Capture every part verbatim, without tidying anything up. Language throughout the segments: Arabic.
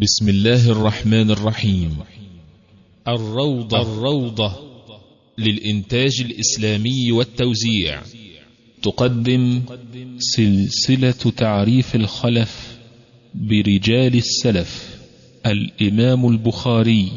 بسم الله الرحمن الرحيم. الروضة الروضة للإنتاج الإسلامي والتوزيع تقدم سلسلة تعريف الخلف برجال السلف. الإمام البخاري،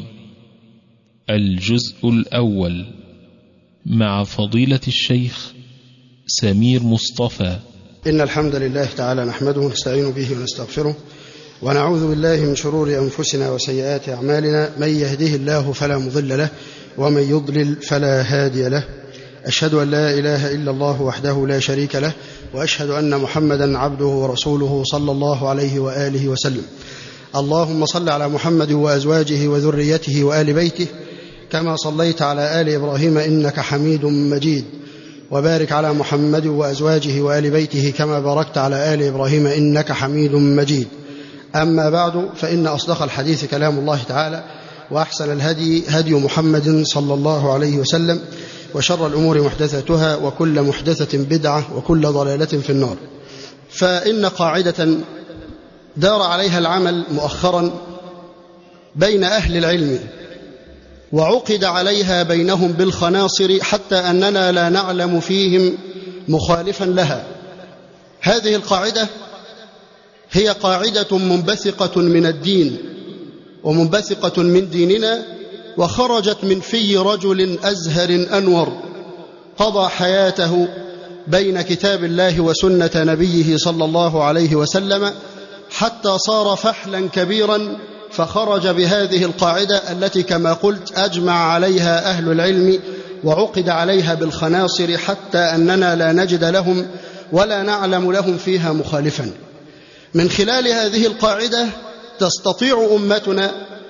الجزء الأول، مع فضيلة الشيخ سمير مصطفى. إن الحمد لله تعالى نحمده ونستعين به ونستغفره ونعوذ بالله من شرور أنفسنا وسيئات أعمالنا. من يهده الله فلا مضل له ومن يضلل فلا هادي له. أشهد أن لا إله إلا الله وحده لا شريك له، وأشهد أن محمدا عبده ورسوله صلى الله عليه وآله وسلم. اللهم صل على محمد وأزواجه وذريته وآل بيته كما صليت على آل إبراهيم إنك حميد مجيد، وبارك على محمد وأزواجه وآل بيته كما باركت على آل إبراهيم إنك حميد مجيد. أما بعد، فإن أصدق الحديث كلام الله تعالى، وأحسن الهدي هدي محمد صلى الله عليه وسلم، وشر الأمور محدثاتها، وكل محدثة بدعة، وكل ضلالة في النار. فإن قاعدة دار عليها العمل مؤخرا بين أهل العلم، وعقد عليها بينهم بالخناصر حتى أننا لا نعلم فيهم مخالفا لها. هذه القاعدة هي قاعدة منبثقة من الدين ومنبثقة من ديننا، وخرجت من في رجل أزهر أنور قضى حياته بين كتاب الله وسنة نبيه صلى الله عليه وسلم، حتى صار فحلا كبيرا، فخرج بهذه القاعدة التي كما قلت أجمع عليها أهل العلم وعقد عليها بالخناصر حتى أننا لا نجد لهم ولا نعلم لهم فيها مخالفا. من خلال هذه القاعدة تستطيع أمتنا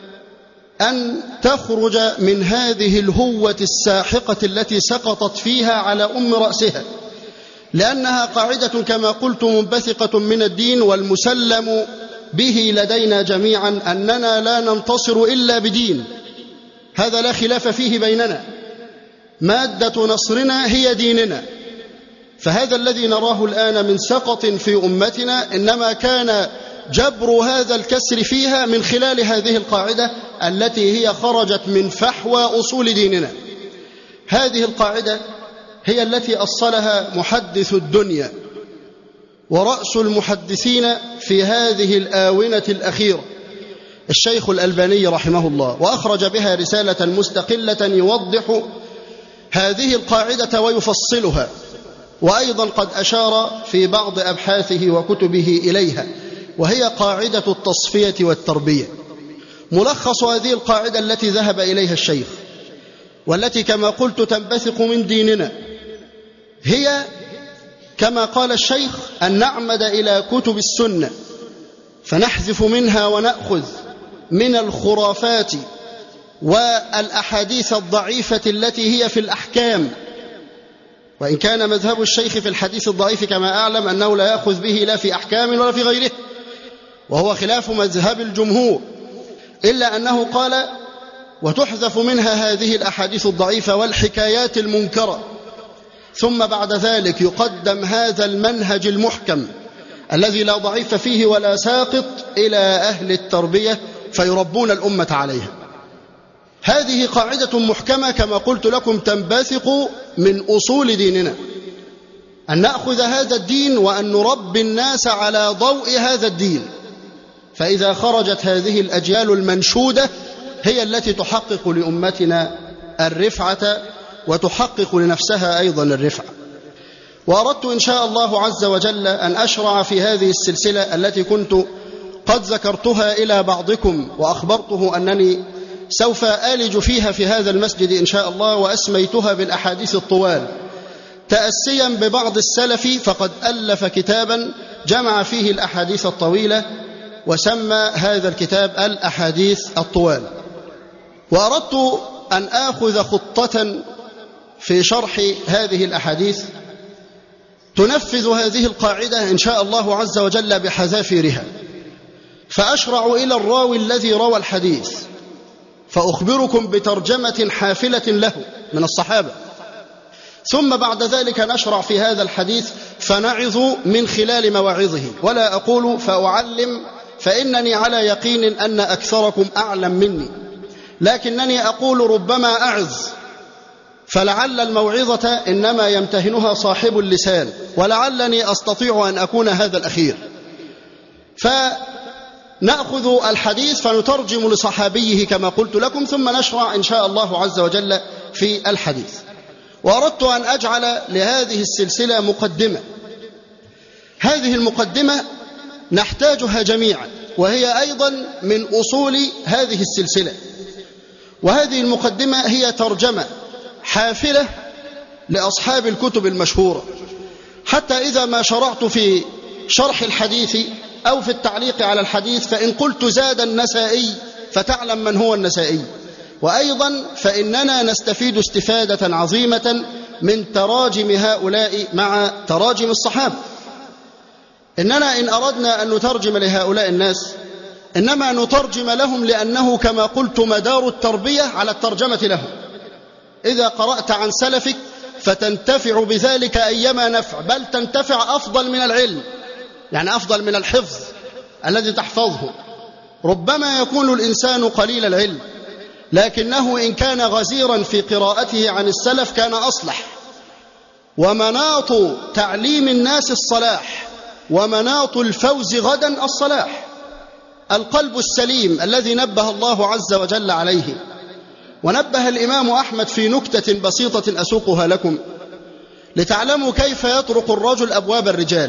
أن تخرج من هذه الهوة الساحقة التي سقطت فيها على أم رأسها، لأنها قاعدة كما قلت منبثقة من الدين، والمسلم به لدينا جميعا أننا لا ننتصر إلا بدين، هذا لا خلاف فيه بيننا. مادة نصرنا هي ديننا. فهذا الذي نراه الآن من سقط في أمتنا إنما كان جبر هذا الكسر فيها من خلال هذه القاعدة التي هي خرجت من فحوى أصول ديننا. هذه القاعدة هي التي أصلها محدث الدنيا ورأس المحدثين في هذه الآونة الأخيرة الشيخ الألباني رحمه الله، وأخرج بها رسالة مستقلة يوضح هذه القاعدة ويفصلها، وأيضا قد أشار في بعض أبحاثه وكتبه إليها، وهي قاعدة التصفية والتربية. ملخص هذه القاعدة التي ذهب إليها الشيخ، والتي كما قلت تنبثق من ديننا، هي كما قال الشيخ أن نعمد إلى كتب السنة فنحذف منها ونأخذ من الخرافات والأحاديث الضعيفة التي هي في الأحكام، وإن كان مذهب الشيخ في الحديث الضعيف كما أعلم أنه لا يأخذ به لا في أحكام ولا في غيره، وهو خلاف مذهب الجمهور، إلا أنه قال وتحذف منها هذه الأحاديث الضعيفة والحكايات المنكرة، ثم بعد ذلك يقدم هذا المنهج المحكم الذي لا ضعيف فيه ولا ساقط إلى أهل التربية فيربون الأمة عليها. هذه قاعدة محكمة كما قلت لكم تنبثق من أصول ديننا، أن نأخذ هذا الدين وأن نربي الناس على ضوء هذا الدين. فإذا خرجت هذه الأجيال المنشودة هي التي تحقق لأمتنا الرفعة وتحقق لنفسها أيضا الرفعة. وأردت إن شاء الله عز وجل أن أشرع في هذه السلسلة التي كنت قد ذكرتها إلى بعضكم وأخبرته أنني سوف آلج فيها في هذا المسجد إن شاء الله، وأسميتها بالأحاديث الطوال تأسيا ببعض السلف، فقد ألف كتابا جمع فيه الأحاديث الطويلة وسمى هذا الكتاب الأحاديث الطوال. وأردت أن آخذ خطة في شرح هذه الأحاديث تنفذ هذه القاعدة إن شاء الله عز وجل بحذافيرها، فأشرع إلى الراوي الذي روى الحديث فأخبركم بترجمة حافلة له من الصحابة، ثم بعد ذلك نشرع في هذا الحديث فنعظ من خلال مواعظه، ولا أقول فأعلم فإنني على يقين أن أكثركم أعلم مني، لكنني أقول ربما أعظ، فلعل الموعظة إنما يمتهنها صاحب اللسان، ولعلني أستطيع أن أكون هذا الأخير. فنأخذ الحديث فنترجم لصحابيه كما قلت لكم، ثم نشرع إن شاء الله عز وجل في الحديث. وأردت أن أجعل لهذه السلسلة مقدمة، هذه المقدمة نحتاجها جميعا، وهي أيضا من أصول هذه السلسلة. وهذه المقدمة هي ترجمة حافلة لأصحاب الكتب المشهورة، حتى إذا ما شرعت في شرح الحديث أو في التعليق على الحديث فإن قلت زاد النسائي فتعلم من هو النسائي. وأيضا فإننا نستفيد استفادة عظيمة من تراجم هؤلاء مع تراجم الصحابة. إننا إن أردنا أن نترجم لهؤلاء الناس إنما نترجم لهم لأنه كما قلت مدار التربية على الترجمة لهم. إذا قرأت عن سلفك فتنتفع بذلك أيما نفع، بل تنتفع أفضل من العلم، يعني أفضل من الحفظ الذي تحفظه. ربما يكون الإنسان قليل العلم، لكنه إن كان غزيرا في قراءته عن السلف كان أصلح. ومناط تعليم الناس الصلاح، ومناط الفوز غدا الصلاح. القلب السليم الذي نبه الله عز وجل عليه. ونبه الإمام أحمد في نكتة بسيطة أسوقها لكم لتعلموا كيف يطرق الرجل أبواب الرجال.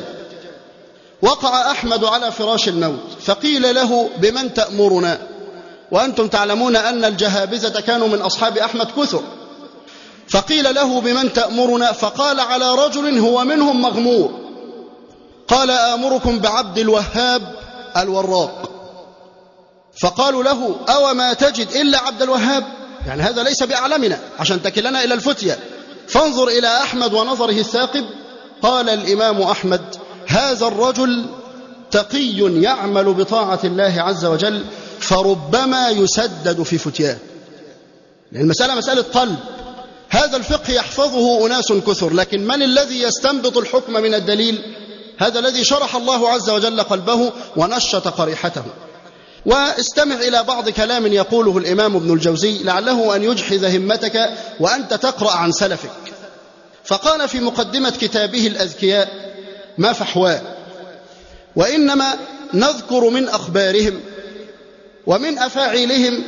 وقع أحمد على فراش الموت فقيل له بمن تأمرنا؟ وأنتم تعلمون أن الجهابذة كانوا من أصحاب أحمد كثر. فقيل له بمن تأمرنا؟ فقال على رجل هو منهم مغمور. قال آمركم بعبد الوهاب الوراق. فقالوا له أو ما تجد إلا عبد الوهاب؟ يعني هذا ليس بأعلمنا عشان تكلنا إلى الفتية، فانظر إلى أحمد ونظره الثاقب. قال الإمام أحمد هذا الرجل تقي يعمل بطاعة الله عز وجل، فربما يسدد في فتياه. لأن المسألة مسألة قلب. هذا الفقه يحفظه أناس كثر، لكن من الذي يستنبط الحكم من الدليل؟ هذا الذي شرح الله عز وجل قلبه ونشط قريحته. واستمع إلى بعض كلام يقوله الإمام ابن الجوزي لعله أن يجحذ همتك وأنت تقرأ عن سلفك. فقال في مقدمة كتابه الأذكياء ما فحواه: وإنما نذكر من أخبارهم ومن أفاعيلهم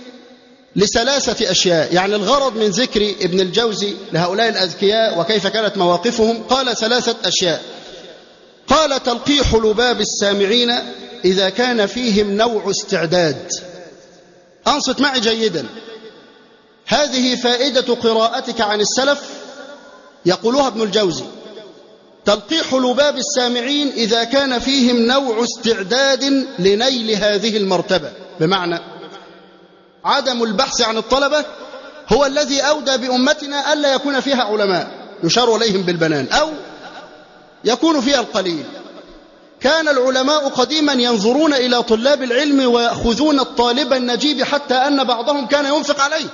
لثلاثة أشياء. يعني الغرض من ذكر ابن الجوزي لهؤلاء الأذكياء وكيف كانت مواقفهم قال ثلاثة أشياء. قال تلقيح لباب السامعين إذا كان فيهم نوع استعداد. أنصت معي جيدا، هذه فائدة قراءتك عن السلف يقولها ابن الجوزي. تلقيح لباب السامعين إذا كان فيهم نوع استعداد لنيل هذه المرتبة، بمعنى عدم البحث عن الطلبة هو الذي أودى بأمتنا ألا يكون فيها علماء يشار إليهم بالبنان أو يكون فيها القليل. كان العلماء قديما ينظرون إلى طلاب العلم ويأخذون الطالب النجيب حتى أن بعضهم كان ينفق عليه.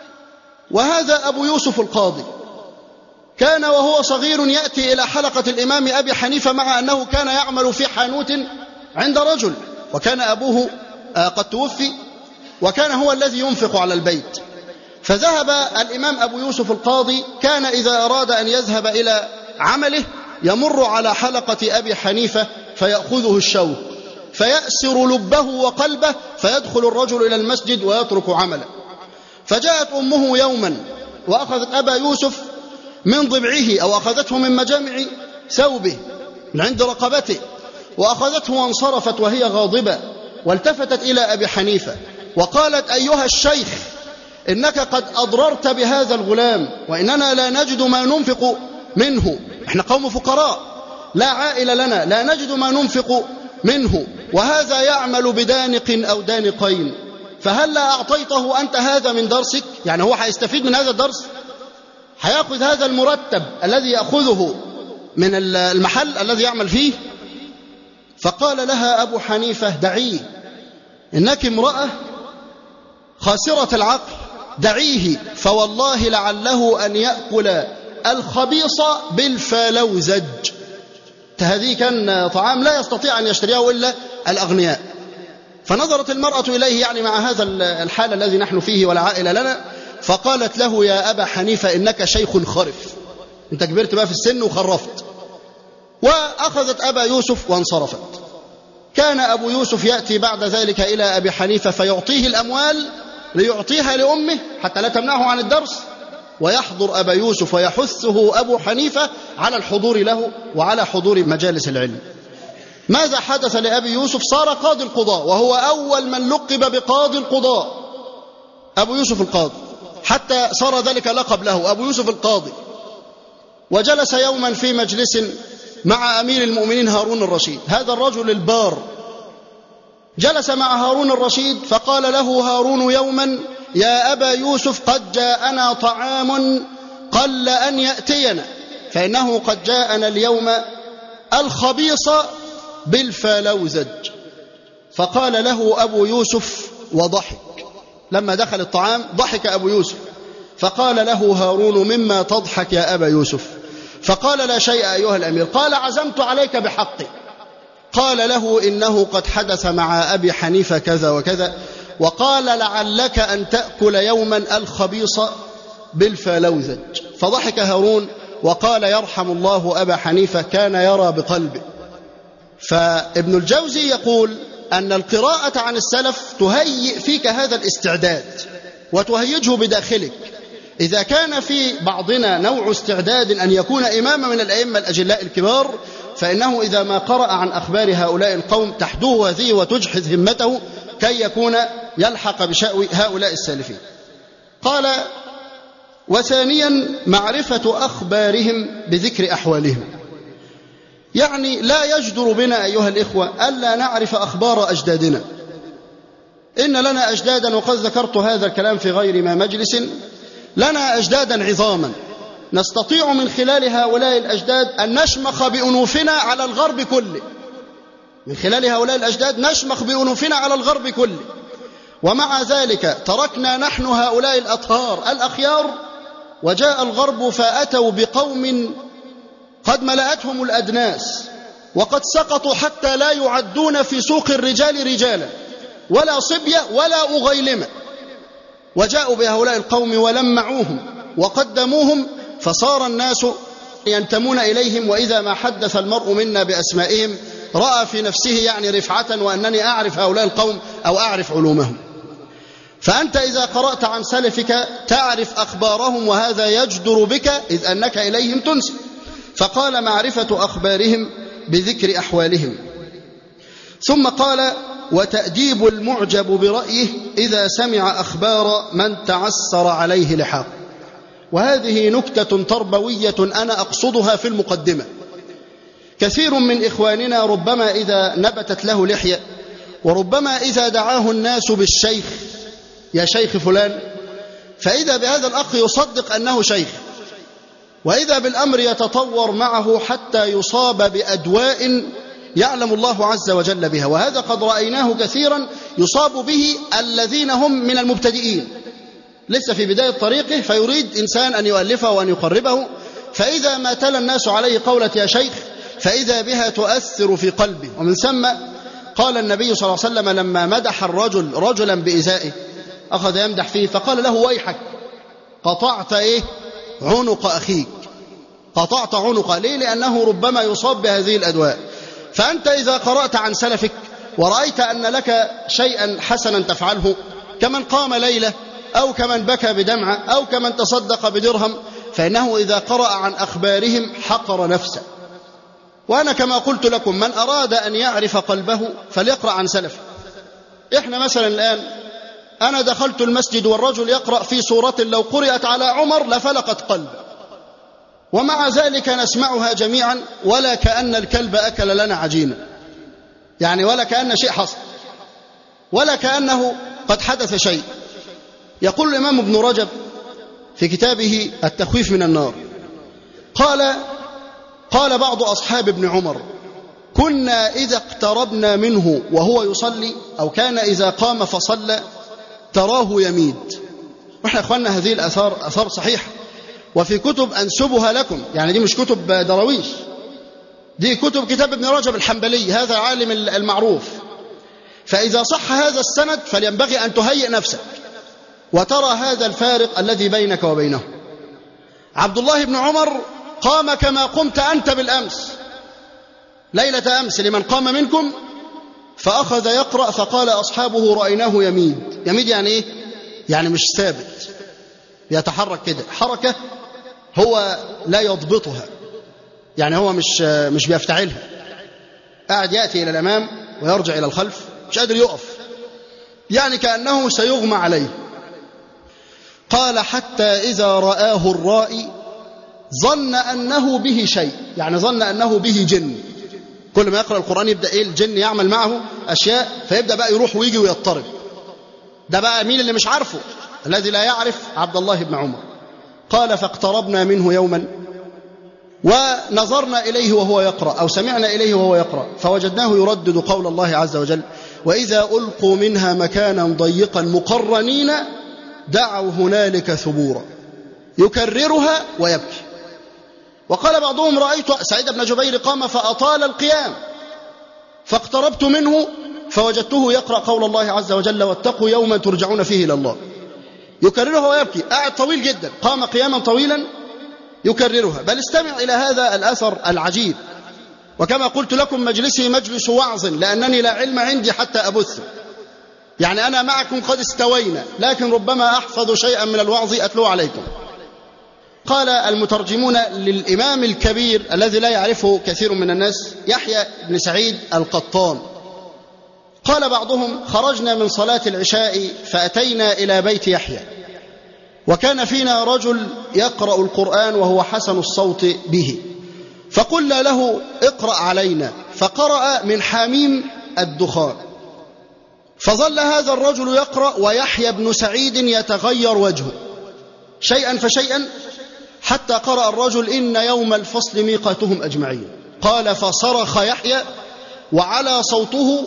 وهذا أبو يوسف القاضي كان وهو صغير يأتي إلى حلقة الإمام أبي حنيفة مع أنه كان يعمل في حانوت عند رجل، وكان أبوه قد توفي، وكان هو الذي ينفق على البيت. فذهب الإمام أبو يوسف القاضي، كان إذا أراد أن يذهب إلى عمله يمر على حلقة أبي حنيفة فيأخذه الشوق فيأسر لبه وقلبه، فيدخل الرجل إلى المسجد ويترك عمله. فجاءت أمه يوما وأخذت أبا يوسف من ضبعه أو أخذته من مجامع ثوبه من عند رقبته وأخذته وانصرفت وهي غاضبة، والتفتت إلى أبي حنيفة وقالت أيها الشيخ إنك قد أضررت بهذا الغلام، وإننا لا نجد ما ننفق منه، إحنا قوم فقراء لا عائل لنا، لا نجد ما ننفق منه، وهذا يعمل بدانق أو دانقين، فهل لا أعطيته أنت هذا من درسك؟ يعني هو هيستفيد من هذا الدرس، هيأخذ هذا المرتب الذي يأخذه من المحل الذي يعمل فيه. فقال لها أبو حنيفة دعيه، إنك امرأة خاسرة العقل، دعيه، فوالله لعله أن يأكل الخبيص بالفلوزج. هذه كان طعام لا يستطيع أن يشتريه إلا الأغنياء. فنظرت المرأة إليه يعني مع هذا الحال الذي نحن فيه ولا عائلة لنا، فقالت له: يا أبا حنيفة إنك شيخ خرف، أنت كبرت بقى في السن وخرفت. وأخذت أبا يوسف وانصرفت. كان أبو يوسف يأتي بعد ذلك إلى أبي حنيفة فيعطيه الأموال ليعطيها لأمه حتى لا تمنعه عن الدرس، ويحضر أبا يوسف ويحثه أبو حنيفة على الحضور له وعلى حضور مجالس العلم. ماذا حدث لأبي يوسف؟ صار قاضي القضاء، وهو أول من لقب بقاضي القضاء، أبو يوسف القاضي، حتى صار ذلك لقب له، أبو يوسف القاضي. وجلس يوما في مجلس مع أمير المؤمنين هارون الرشيد، هذا الرجل البار، جلس مع هارون الرشيد فقال له هارون يوما: يا أبا يوسف قد جاءنا طعام قل أن يأتينا، فإنه قد جاءنا اليوم الخبيص بالفالوزج. فقال له أبو يوسف وضحك، لما دخل الطعام ضحك أبو يوسف، فقال له هارون: مما تضحك يا أبا يوسف؟ فقال: لا شيء أيها الأمير. قال: عزمت عليك بحقي. قال له: إنه قد حدث مع أبي حنيفة كذا وكذا، وقال لعلك أن تأكل يوما الخبيص بالفالوزج. فضحك هارون وقال: يرحم الله أبا حنيفة، كان يرى بقلبه. فابن الجوزي يقول أن القراءة عن السلف تهيئ فيك هذا الاستعداد وتهيجه بداخلك. إذا كان في بعضنا نوع استعداد أن يكون إماما من الأئمة الأجلاء الكبار، فإنه إذا ما قرأ عن أخبار هؤلاء القوم تحدوه هذه وتجحذ همته كي يكون يلحق بشأو هؤلاء السالفين. قال: وثانيا معرفة أخبارهم بذكر أحوالهم. يعني لا يجدر بنا أيها الإخوة ألا نعرف أخبار أجدادنا. إن لنا أجدادا، وقد ذكرت هذا الكلام في غير ما مجلس، لنا أجدادا عظاما نستطيع من خلال هؤلاء الأجداد أن نشمخ بأنوفنا على الغرب كله. من خلال هؤلاء الأجداد نشمخ بأنوفنا على الغرب كله، ومع ذلك تركنا نحن هؤلاء الأطهار الأخيار، وجاء الغرب فأتوا بقوم قد ملأتهم الأدناس، وقد سقطوا حتى لا يعدون في سوق الرجال رجالا ولا صبية ولا أغيلمة، وجاءوا بهؤلاء القوم ولمعوهم وقدموهم، فصار الناس ينتمون إليهم، وإذا ما حدث المرء منا بأسمائهم رأى في نفسه يعني رفعة، وأنني أعرف هؤلاء القوم أو أعرف علومهم. فأنت إذا قرأت عن سلفك تعرف أخبارهم، وهذا يجدر بك إذ أنك إليهم تنسب. فقال: معرفة أخبارهم بذكر أحوالهم. ثم قال: وتأديب المعجب برأيه إذا سمع أخبار من تعسر عليه لحاق. وهذه نكتة تربوية أنا أقصدها في المقدمة. كثير من إخواننا ربما إذا نبتت له لحية، وربما إذا دعاه الناس بالشيخ: يا شيخ فلان، فإذا بهذا الأخ يصدق أنه شيخ، وإذا بالأمر يتطور معه حتى يصاب بأدواء يعلم الله عز وجل بها. وهذا قد رأيناه كثيرا يصاب به الذين هم من المبتدئين، لسه في بداية طريقه، فيريد إنسان أن يؤلفه وأن يقربه، فإذا ما تلا الناس عليه قولة يا شيخ فإذا بها تؤثر في قلبه. ومن ثم قال النبي صلى الله عليه وسلم لما مدح الرجل رجلا بإزائه، أخذ يمدح فيه فقال له: ويحك، قطعت إيه؟ عنق أخيك، قطعت عنقه. ليه؟ لأنه ربما يصاب بهذه الأدواء. فأنت إذا قرأت عن سلفك ورأيت أن لك شيئا حسنا تفعله، كمن قام ليلة، أو كمن بكى بدمعة، أو كمن تصدق بدرهم، فإنه إذا قرأ عن أخبارهم حقر نفسه. وأنا كما قلت لكم، من أراد أن يعرف قلبه فليقرأ عن سلفه. إحنا مثلا الآن أنا دخلت المسجد والرجل يقرأ في سورة لو قرأت على عمر لفلقت قلبه، ومع ذلك نسمعها جميعا ولا كأن الكلب أكل لنا عجينا، يعني ولا كأن شيء حصل، ولا كأنه قد حدث شيء. يقول الإمام ابن رجب في كتابه التخويف من النار، قال قال بعض أصحاب ابن عمر: كنا إذا اقتربنا منه وهو يصلي، أو كان إذا قام فصلى تراه يميد. وإحنا أخواننا هذه الأثار أثار صحيحة، وفي كتب أنسبها لكم، يعني دي مش كتب درويش، دي كتب كتاب ابن رجب الحنبلي، هذا عالم المعروف. فإذا صح هذا السند فلينبغي أن تهيئ نفسك وترى هذا الفارق الذي بينك وبينه. عبد الله بن عمر قام كما قمت أنت بالأمس ليلة أمس لمن قام منكم، فأخذ يقرأ فقال أصحابه رأيناه يميد. يميد يعني إيه؟ يعني مش ثابت، يتحرك كده حركة هو لا يضبطها، يعني هو مش مش بيفتعلها، قاعد يأتي إلى الأمام ويرجع إلى الخلف، مش قادر يقف، يعني كأنه سيغمى عليه. قال حتى إذا رآه الرائي ظن أنه به شيء، يعني ظن أنه به جن. كل ما يقرأ القرآن يبدأ إيه الجن يعمل معه أشياء، فيبدأ بقى يروح ويجي ويضطرب. ده بقى مين اللي مش عارفه؟ الذي لا يعرف عبد الله بن عمر. قال فاقتربنا منه يوما ونظرنا إليه وهو يقرأ، أو سمعنا إليه وهو يقرأ، فوجدناه يردد قول الله عز وجل: وإذا ألقوا منها مكانا ضيقا مقرنين دعوا هنالك ثبورا، يكررها ويبكي. وقال بعضهم: رأيت سعيد بن جبير قام فأطال القيام، فاقتربت منه فوجدته يقرأ قول الله عز وجل: واتقوا يوما ترجعون فيه إلى الله، يكررها ويبكي. قاعد طويل جدا، قام قياما طويلا يكررها. بل استمع إلى هذا الأثر العجيب. وكما قلت لكم مجلسي مجلس وعظ، لأنني لا علم عندي حتى أبث، يعني أنا معكم قد استوينا، لكن ربما أحفظ شيئا من الوعظ أتلو عليكم. قال المترجمون للإمام الكبير الذي لا يعرفه كثير من الناس، يحيى بن سعيد القطان، قال بعضهم: خرجنا من صلاة العشاء فأتينا إلى بيت يحيى، وكان فينا رجل يقرأ القرآن وهو حسن الصوت به، فقلنا له: اقرأ علينا، فقرأ من حميم الدخان. فظل هذا الرجل يقرأ ويحيى بن سعيد يتغير وجهه شيئا فشيئا، حتى قرأ الرجل: إن يوم الفصل ميقاتهم أجمعين. قال فصرخ يحيى وعلى صوته،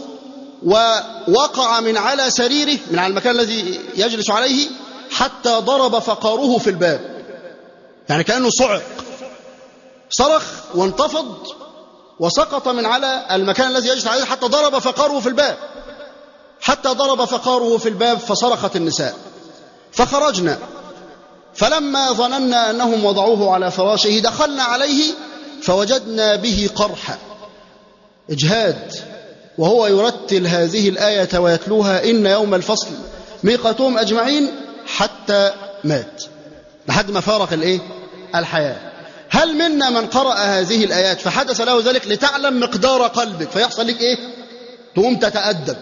ووقع من على سريره، من على المكان الذي يجلس عليه، حتى ضرب فقاره في الباب، يعني كأنه صعق، صرخ وانتفض وسقط من على المكان الذي يجلس عليه حتى ضرب فقاره في الباب، حتى ضرب فقاره في الباب فصرخت النساء. فخرجنا، فلما ظننا أنهم وضعوه على فراشه دخلنا عليه فوجدنا به قرحا، إجهاد، وهو يرتل هذه الآية ويتلوها: إن يوم الفصل ميقاتهم أجمعين، حتى مات، لحد ما فارق الإيه؟ الحياة. هل منا من قرأ هذه الآيات فحدث له ذلك لتعلم مقدار قلبك فيحصل لك إيه؟ تقوم تتأدب.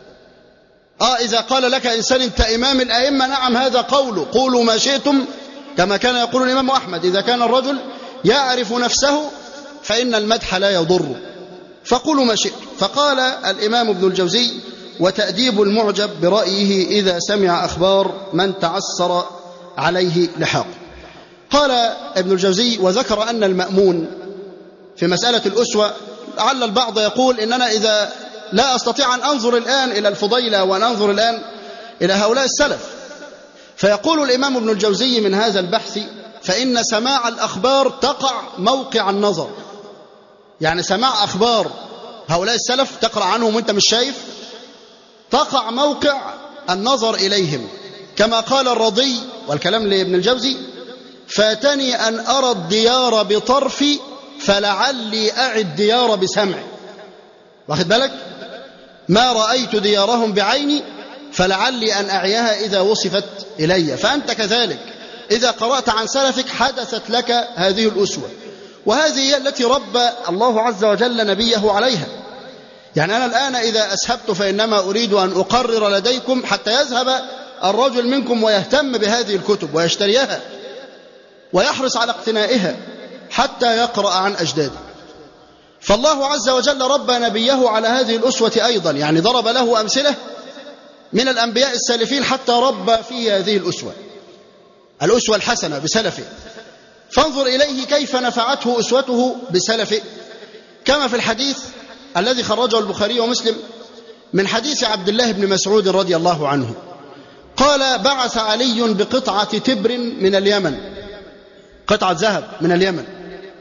آه إذا قال لك إنسان: أنت إمام الأئمة، نعم هذا قوله، قولوا ما شئتم، كما كان يقول الإمام أحمد: إذا كان الرجل يعرف نفسه فإن المدح لا يضر، فقولوا ما شئتم. فقال الإمام ابن الجوزي: وتأديب المعجب برأيه إذا سمع أخبار من تعسر عليه لحاق. قال ابن الجوزي: وذكر أن المأمون في مسألة الأسوة، لعل البعض يقول إننا إذا لا أستطيع أن أنظر الآن إلى الفضيلة وأن أنظر الآن إلى هؤلاء السلف، فيقول الإمام ابن الجوزي من هذا البحث: فإن سماع الأخبار تقع موقع النظر، يعني سماع أخبار هؤلاء السلف تقرأ عنهم وانت مش شايف، تقع موقع النظر إليهم، كما قال الرضي، والكلام لابن الجوزي: فاتني أن أرى الديار بطرفي فلعلي أعي الديار بسمعي. واخد بالك؟ ما رأيت ديارهم بعيني فلعلي أن أعيها إذا وصفت إلي. فأنت كذلك إذا قرأت عن سلفك حدثت لك هذه الأسوة، وهذه هي التي ربى الله عز وجل نبيه عليها. يعني أنا الآن إذا أسهبت فإنما أريد أن أقرر لديكم حتى يذهب الرجل منكم ويهتم بهذه الكتب ويشتريها ويحرص على اقتنائها حتى يقرأ عن أجداده. فالله عز وجل ربى نبيه على هذه الأسوة أيضا، يعني ضرب له أمثلة من الأنبياء السالفين حتى ربى في هذه الأسوة، الأسوة الحسنة بسلفه. فانظر إليه كيف نفعته أسوته بسلفه، كما في الحديث الذي خرجه البخاري ومسلم من حديث عبد الله بن مسعود رضي الله عنه قال: بعث علي بقطعة تبر من اليمن، قطعة ذهب من اليمن،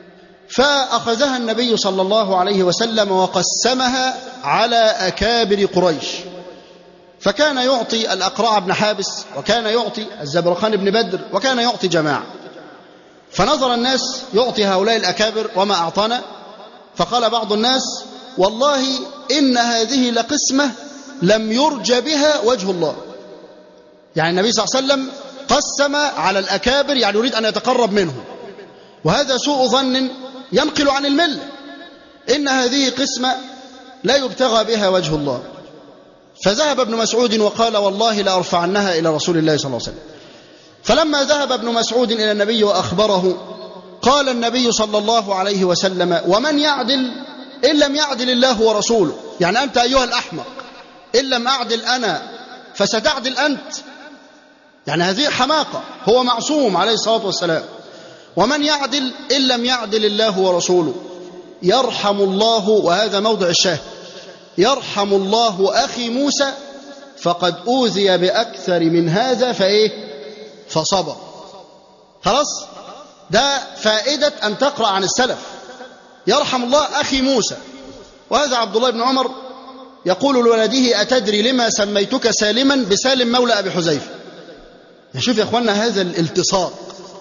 فأخذها النبي صلى الله عليه وسلم وقسمها على أكابر قريش، فكان يعطي الأقرع بن حابس، وكان يعطي الزبرقان بن بدر، وكان يعطي جماعة. فنظر الناس يعطي هؤلاء الأكابر وما أعطانا، فقال بعض الناس والله إن هذه لقسمة لم يرج بها وجه الله. يعني النبي صلى الله عليه وسلم قسم على الأكابر، يعني يريد أن يتقرب منهم، وهذا سوء ظن ينقل عن الملة. إن هذه قسمة لا يبتغى بها وجه الله. فذهب ابن مسعود وقال والله لأرفعنها إلى رسول الله صلى الله عليه وسلم. فلما ذهب ابن مسعود إلى النبي وأخبره، قال النبي صلى الله عليه وسلم ومن يعدل إن لم يعدل الله ورسوله؟ يعني أنت أيها الأحمق، إن لم أعدل أنا فستعدل أنت؟ يعني هذه حماقة، هو معصوم عليه الصلاة والسلام. ومن يعدل إن لم يعدل الله ورسوله؟ يرحم الله، وهذا موضع الشاهد، يرحم الله أخي موسى فقد أوذي بأكثر من هذا فإيه فصبر. خلاص، ده فائدة أن تقرأ عن السلف. يرحم الله أخي موسى. وهذا عبد الله بن عمر يقول لولده أتدري لما سميتك سالما؟ بسالم مولى أبي حذيفة. شوف يا أخوانا هذا الالتصاق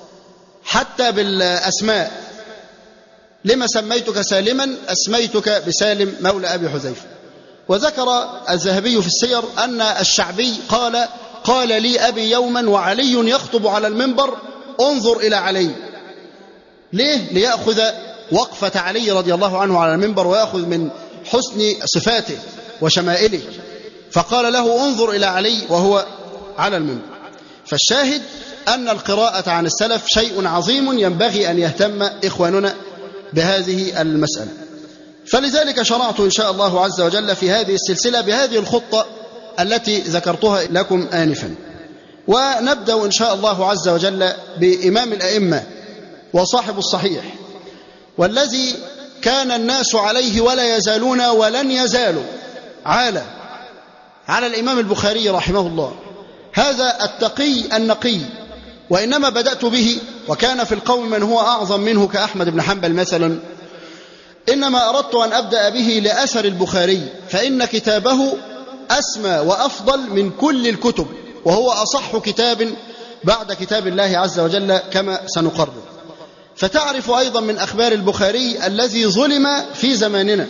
حتى بالأسماء. لما سميتك سالما؟ أسميتك بسالم مولى أبي حذيفة. وذكر الذهبي في السير أن الشعبي قال قال لي أبي يوما وعلي يخطب على المنبر انظر إلى علي. ليه؟ ليأخذ وقفة علي رضي الله عنه على المنبر ويأخذ من حسن صفاته وشمائله، فقال له انظر إلى علي وهو على المنبر. فالشاهد أن القراءة عن السلف شيء عظيم ينبغي أن يهتم إخواننا بهذه المسألة. فلذلك شرعت إن شاء الله عز وجل في هذه السلسلة بهذه الخطة التي ذكرتها لكم آنفا. ونبدأ إن شاء الله عز وجل بإمام الأئمة وصاحب الصحيح، والذي كان الناس عليه ولا يزالون ولن يزالوا عالة على الإمام البخاري رحمه الله. هذا التقي النقي، وإنما بدأت به وكان في القوم من هو أعظم منه كأحمد بن حنبل مثلا. إنما أردت أن أبدأ به لأثر البخاري، فإن كتابه أسمى وأفضل من كل الكتب، وهو أصح كتاب بعد كتاب الله عز وجل كما سنقرر. فتعرف أيضا من أخبار البخاري الذي ظلم في زماننا.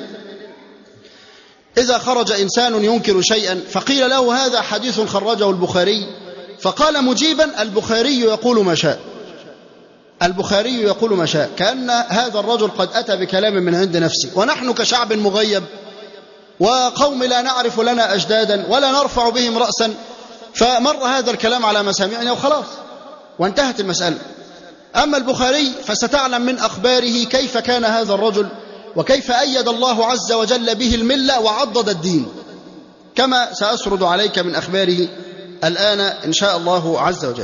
إذا خرج إنسان ينكر شيئا فقيل له هذا حديث خرجه البخاري، فقال مجيبا البخاري يقول ما شاء، البخاري يقول ما شاء، كأن هذا الرجل قد أتى بكلام من عند نفسه. ونحن كشعب مغيب وقوم لا نعرف لنا أجدادا ولا نرفع بهم رأسا، فمر هذا الكلام على مسامعنا وخلاص وانتهت المسألة. أما البخاري فستعلم من أخباره كيف كان هذا الرجل، وكيف أيد الله عز وجل به الملة وعضد الدين، كما سأسرد عليك من أخباره الآن إن شاء الله عز وجل.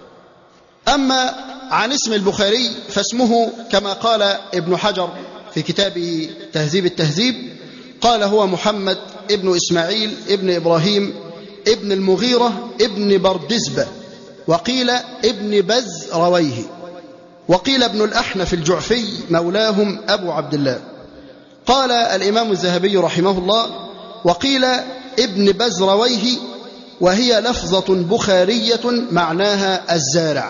أما عن اسم البخاري فاسمه كما قال ابن حجر في كتابه تهذيب التهذيب، قال هو محمد ابن إسماعيل ابن إبراهيم ابن المغيرة ابن بردزبة، وقيل ابن بزرويه، وقيل ابن الأحنف الجعفي مولاهم أبو عبد الله. قال الإمام الذهبي رحمه الله وقيل ابن بزرويه، وهي لفظة بخارية معناها الزارع.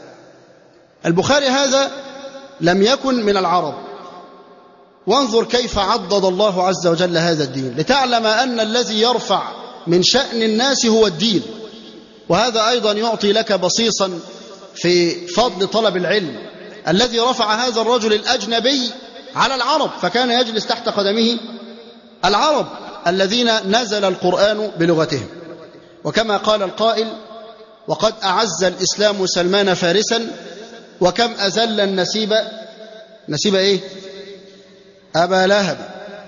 البخاري هذا لم يكن من العرب، وانظر كيف عضد الله عز وجل هذا الدين، لتعلم أن الذي يرفع من شأن الناس هو الدين. وهذا أيضا يعطي لك بصيصا في فضل طلب العلم. الذي رفع هذا الرجل الأجنبي على العرب، فكان يجلس تحت قدمه العرب الذين نزل القرآن بلغتهم. وكما قال القائل وقد أعز الإسلام سلمان فارسا وكم أذل النسيب نسيب إيه أبا لهب.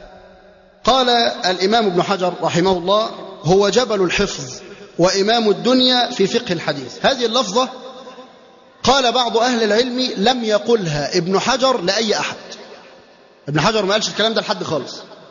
قال الإمام ابن حجر رحمه الله هو جبل الحفظ وإمام الدنيا في فقه الحديث. هذه اللفظة قال بعض أهل العلم لم يقلها ابن حجر لأي أحد. ابن حجر ما قالش الكلام ده لحد خالص،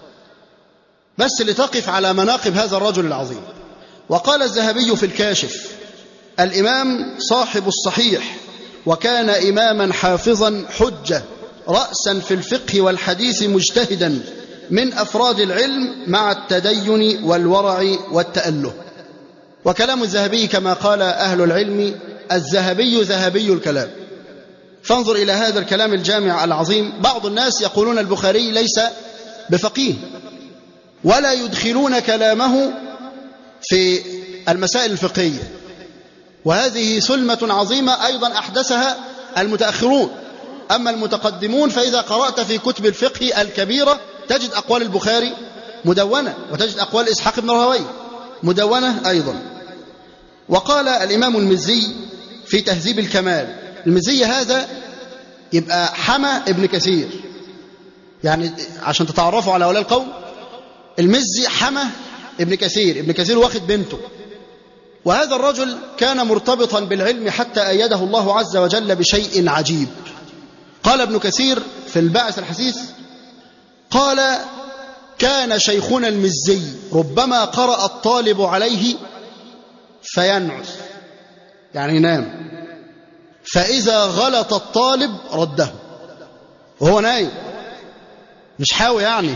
بس لتقف على مناقب هذا الرجل العظيم. وقال الذهبي في الكاشف الإمام صاحب الصحيح وكان إماما حافظا حجة رأسا في الفقه والحديث مجتهدا من أفراد العلم مع التدين والورع والتأله. وكلام الذهبي كما قال أهل العلم الذهبي ذهبي الكلام. فانظر إلى هذا الكلام الجامع العظيم. بعض الناس يقولون البخاري ليس بفقيه ولا يدخلون كلامه في المسائل الفقهية، وهذه سلمة عظيمة أيضا أحدثها المتأخرون. أما المتقدمون فإذا قرأت في كتب الفقه الكبيرة تجد أقوال البخاري مدونة، وتجد أقوال إسحاق بن راهويه مدونة أيضا. وقال الإمام المزي في تهذيب الكمال، المزي هذا يبقى حمى ابن كثير، يعني عشان تتعرفوا على أولاد القوم، المزي حمى ابن كثير، ابن كثير واخد بنته. وهذا الرجل كان مرتبطا بالعلم حتى أيده الله عز وجل بشيء عجيب. قال ابن كثير في البعث الحثيث، قال: كان شيخنا المزي ربما قرأ الطالب عليه فينعس، يعني ينام، فإذا غلط الطالب رده وهو نايم، مش حاوي يعني.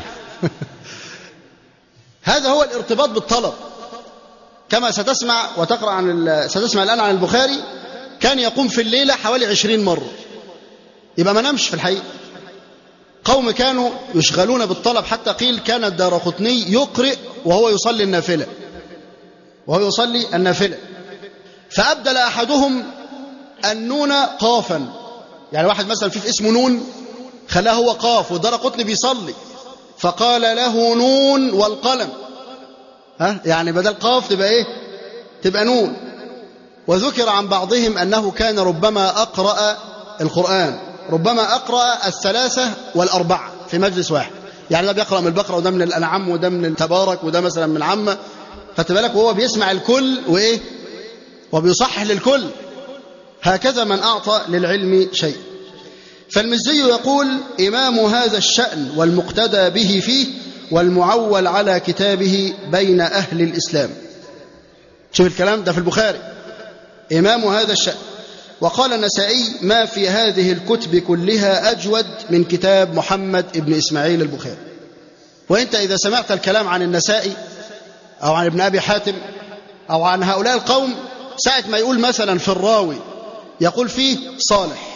هذا هو الارتباط بالطلب. كما ستسمع وتقرأ عن ستسمع الآن عن البخاري، كان يقوم في الليلة حوالي عشرين مرة، يبقى ما نمش في الحقيقة. قوم كانوا يشغلون بالطلب، حتى قيل كان الدارقطني يقرئ وهو يصلي النافلة وهو يصلي النافلة فأبدل أحدهم النون قافا، يعني واحد مثلا في اسمه نون خلاه هو قاف، والدارقطني بيصلي فقال له نون والقلم، ها يعني بدل قاف تبقى ايه؟ تبقى نون. وذكر عن بعضهم أنه كان ربما أقرأ القرآن، ربما أقرأ الثلاثة والأربعة في مجلس واحد، يعني ده بيقرأ من البقرة وده من الأنعام وده من التبارك وده مثلا من عامة، خدت بالك، وهو بيسمع الكل وإيه وبيصحح للكل. هكذا من أعطى للعلم شيء. فالمزي يقول: إمام هذا الشأن والمقتدى به فيه والمعول على كتابه بين أهل الإسلام. شوف الكلام ده في البخاري، إمام هذا الشأن. وقال النسائي: ما في هذه الكتب كلها أجود من كتاب محمد ابن إسماعيل البخاري. وإنت إذا سمعت الكلام عن النسائي أو عن ابن أبي حاتم أو عن هؤلاء القوم، ساعة ما يقول مثلا في الراوي يقول فيه صالح،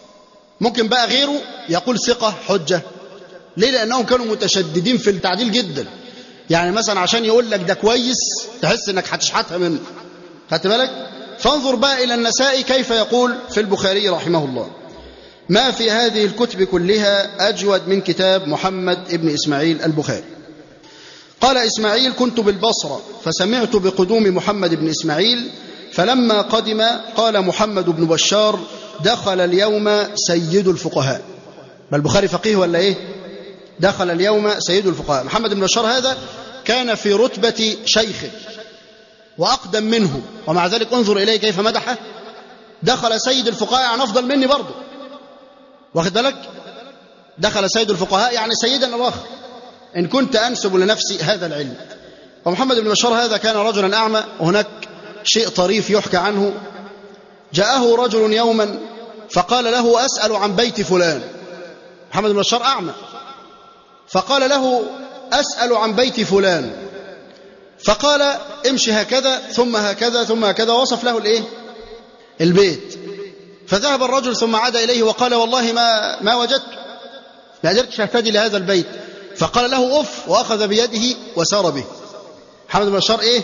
ممكن بقى غيره يقول ثقة حجة. ليه؟ لأنهم كانوا متشددين في التعديل جدا. يعني مثلا عشان يقول لك ده كويس تحس انك هتشحتها منه، خدت بالك. فانظر بقى إلى النسائي كيف يقول في البخاري رحمه الله: ما في هذه الكتب كلها أجود من كتاب محمد ابن إسماعيل البخاري. قال إسماعيل: كنت بالبصرة فسمعت بقدوم محمد بن إسماعيل، فلما قدم قال محمد بن بشار: دخل اليوم سيد الفقهاء. ما البخاري فقيه ولا إيه؟ دخل اليوم سيد الفقهاء. محمد بن بشار هذا كان في رتبة شيخه وأقدم منه، ومع ذلك انظر إليه كيف مدحه: دخل سيد الفقهاء، يعني أفضل مني برضه، واخد بالك. دخل سيد الفقهاء يعني سيدا الآخر، إن كنت أنسب لنفسي هذا العلم. ومحمد بن بشار هذا كان رجلا أعمى. وهناك شيء طريف يحكى عنه: جاءه رجل يوما فقال له: أسأل عن بيت فلان. محمد بن بشار أعمى، فقال له: أسأل عن بيت فلان. فقال: امشي هكذا ثم هكذا ثم هكذا، وصف له الايه البيت. فذهب الرجل ثم عاد إليه وقال: والله ما ما وجدت، ما قدرتش اهتدي لهذا البيت. فقال له: أف، وأخذ بيده وسار به. محمد بن بشار إيه؟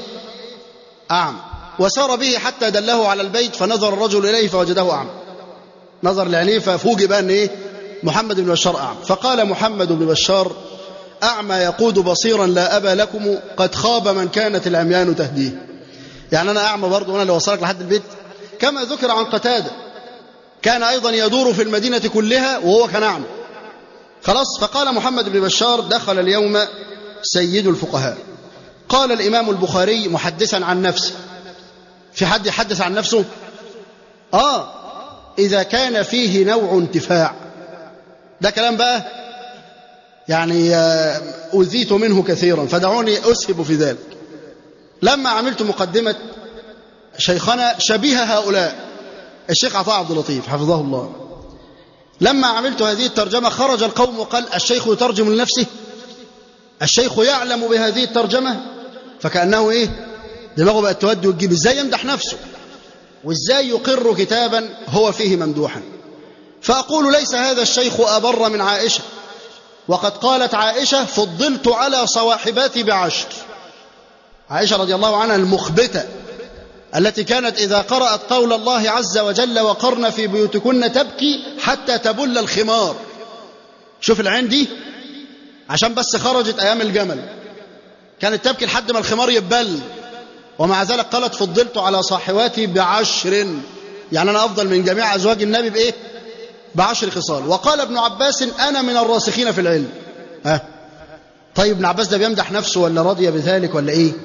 أعمى، وسار به حتى دله على البيت، فنظر الرجل إليه فوجده أعمى، نظر لعينيه ففوجئ بأن إيه؟ محمد بن بشار أعمى. فقال محمد بن بشار: أعمى يقود بصيرا لا أبا لكم، قد خاب من كانت العميان تهديه. يعني أنا أعمى برضه وأنا اللي وصلك لحد البيت. كما ذكر عن قتادة، كان أيضا يدور في المدينة كلها وهو كان أعمى. خلاص. فقال محمد بن بشار: دخل اليوم سيد الفقهاء. قال الإمام البخاري محدثا عن نفسه. في حد يحدث عن نفسه؟ آه إذا كان فيه نوع انتفاع. ده كلام بقى يعني أذيت منه كثيرا، فدعوني أسهب في ذلك. لما عملت مقدمة شيخنا شبيه هؤلاء الشيخ عطاء عبد اللطيف حفظه الله، لما عملت هذه الترجمة خرج القوم وقال الشيخ يترجم لنفسه، الشيخ يعلم بهذه الترجمة، فكأنه إيه دماغه بقت تودي وتجيب، إزاي يمدح نفسه وإزاي يقر كتابا هو فيه ممدوحا. فأقول ليس هذا الشيخ أبر من عائشة، وقد قالت عائشة فضلت على صواحباتي بعشر. عائشة رضي الله عنها المخبتة التي كانت إذا قرأت قول الله عز وجل وقرن في بيوتكن تبكي حتى تبل الخمار. شوف العين دي عشان بس خرجت أيام الجمل كانت تبكي لحد ما الخمار يبل، ومع ذلك قالت فضلت على صاحباتي بعشر، يعني أنا أفضل من جميع أزواج النبي بإيه؟ بعشر خصال. وقال ابن عباس أنا من الراسخين في العلم. ها طيب ابن عباس ده بيمدح نفسه ولا راضي بذلك ولا إيه؟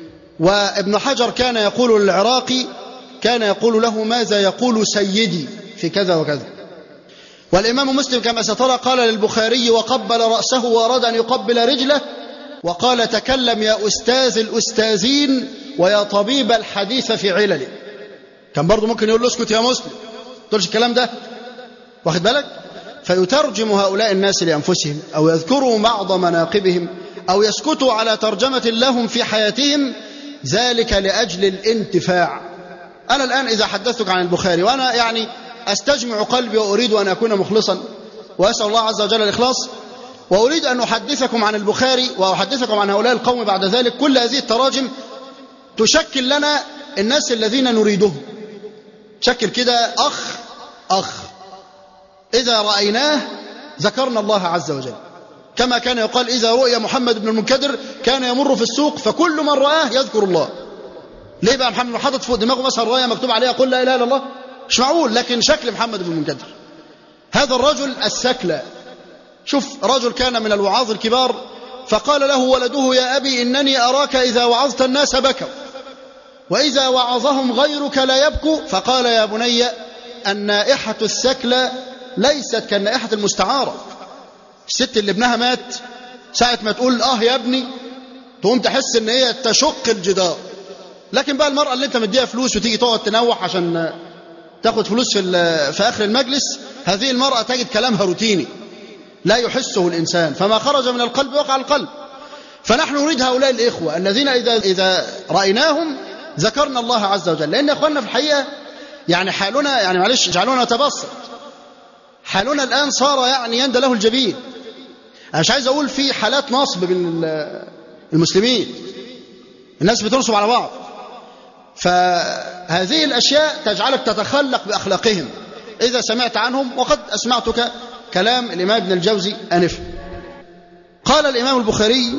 وابن حجر كان يقول للعراقي، كان يقول له ماذا يقول سيدي في كذا وكذا. والإمام مسلم كما سترى قال للبخاري وقبل رأسه وأراد أن يقبل رجله، وقال تكلم يا أستاذ الأستاذين ويا طبيب الحديث في علله. كان برضو ممكن يقول له اسكت يا مسلم تقولش الكلام ده، واخد بالك؟ فيترجم هؤلاء الناس لأنفسهم أو يذكروا بعض مناقبهم أو يسكتوا على ترجمة لهم في حياتهم، ذلك لأجل الانتفاع. أنا الآن إذا حدثتك عن البخاري وأنا يعني أستجمع قلبي وأريد أن أكون مخلصا وأسأل الله عز وجل الإخلاص، وأريد أن أحدثكم عن البخاري وأحدثكم عن هؤلاء القوم بعد ذلك، كل هذه التراجم تشكل لنا الناس الذين نريدهم، تشكل كده أخ أخ إذا رأيناه ذكرنا الله عز وجل، كما كان يقال إذا رؤي محمد بن المنكدر كان يمر في السوق فكل من رآه يذكر الله. ليه بقى محمد حاطط فوق دماغه مثلا رايه مكتوب عليها قل لا إله إلا الله؟ مش معقول، لكن شكل محمد بن المنكدر هذا الرجل السكلى. شوف رجل كان من الوعاظ الكبار فقال له ولده يا أبي إنني أراك إذا وعظت الناس بكوا وإذا وعظهم غيرك لا يبكوا، فقال يا بني النائحة السكلى ليست كالنائحة المستعارة. الست اللي ابنها مات ساعة ما تقول آه يا ابني تقوم تحس ان هي تشق الجدار، لكن بقى المرأة اللي انت مديها فلوس وتيجي تقعد تنوح عشان تاخد فلوس في, في آخر المجلس، هذه المرأة تجد كلامها روتيني لا يحسه الإنسان، فما خرج من القلب وقع القلب. فنحن نريد هؤلاء الإخوة الذين إذا, إذا رأيناهم ذكرنا الله عز وجل، لأن يا أخواننا في الحقيقة يعني حالنا يعني معلش جعلونا نتبسط، حالنا الآن صار يعني يندى له الجبين. أنا مش عايز أقول في حالات نصب بين المسلمين، الناس بتنصب على بعض، فهذه الأشياء تجعلك تتخلق بأخلاقهم إذا سمعت عنهم. وقد أسمعتك كلام الإمام ابن الجوزي أنف. قال الإمام البخاري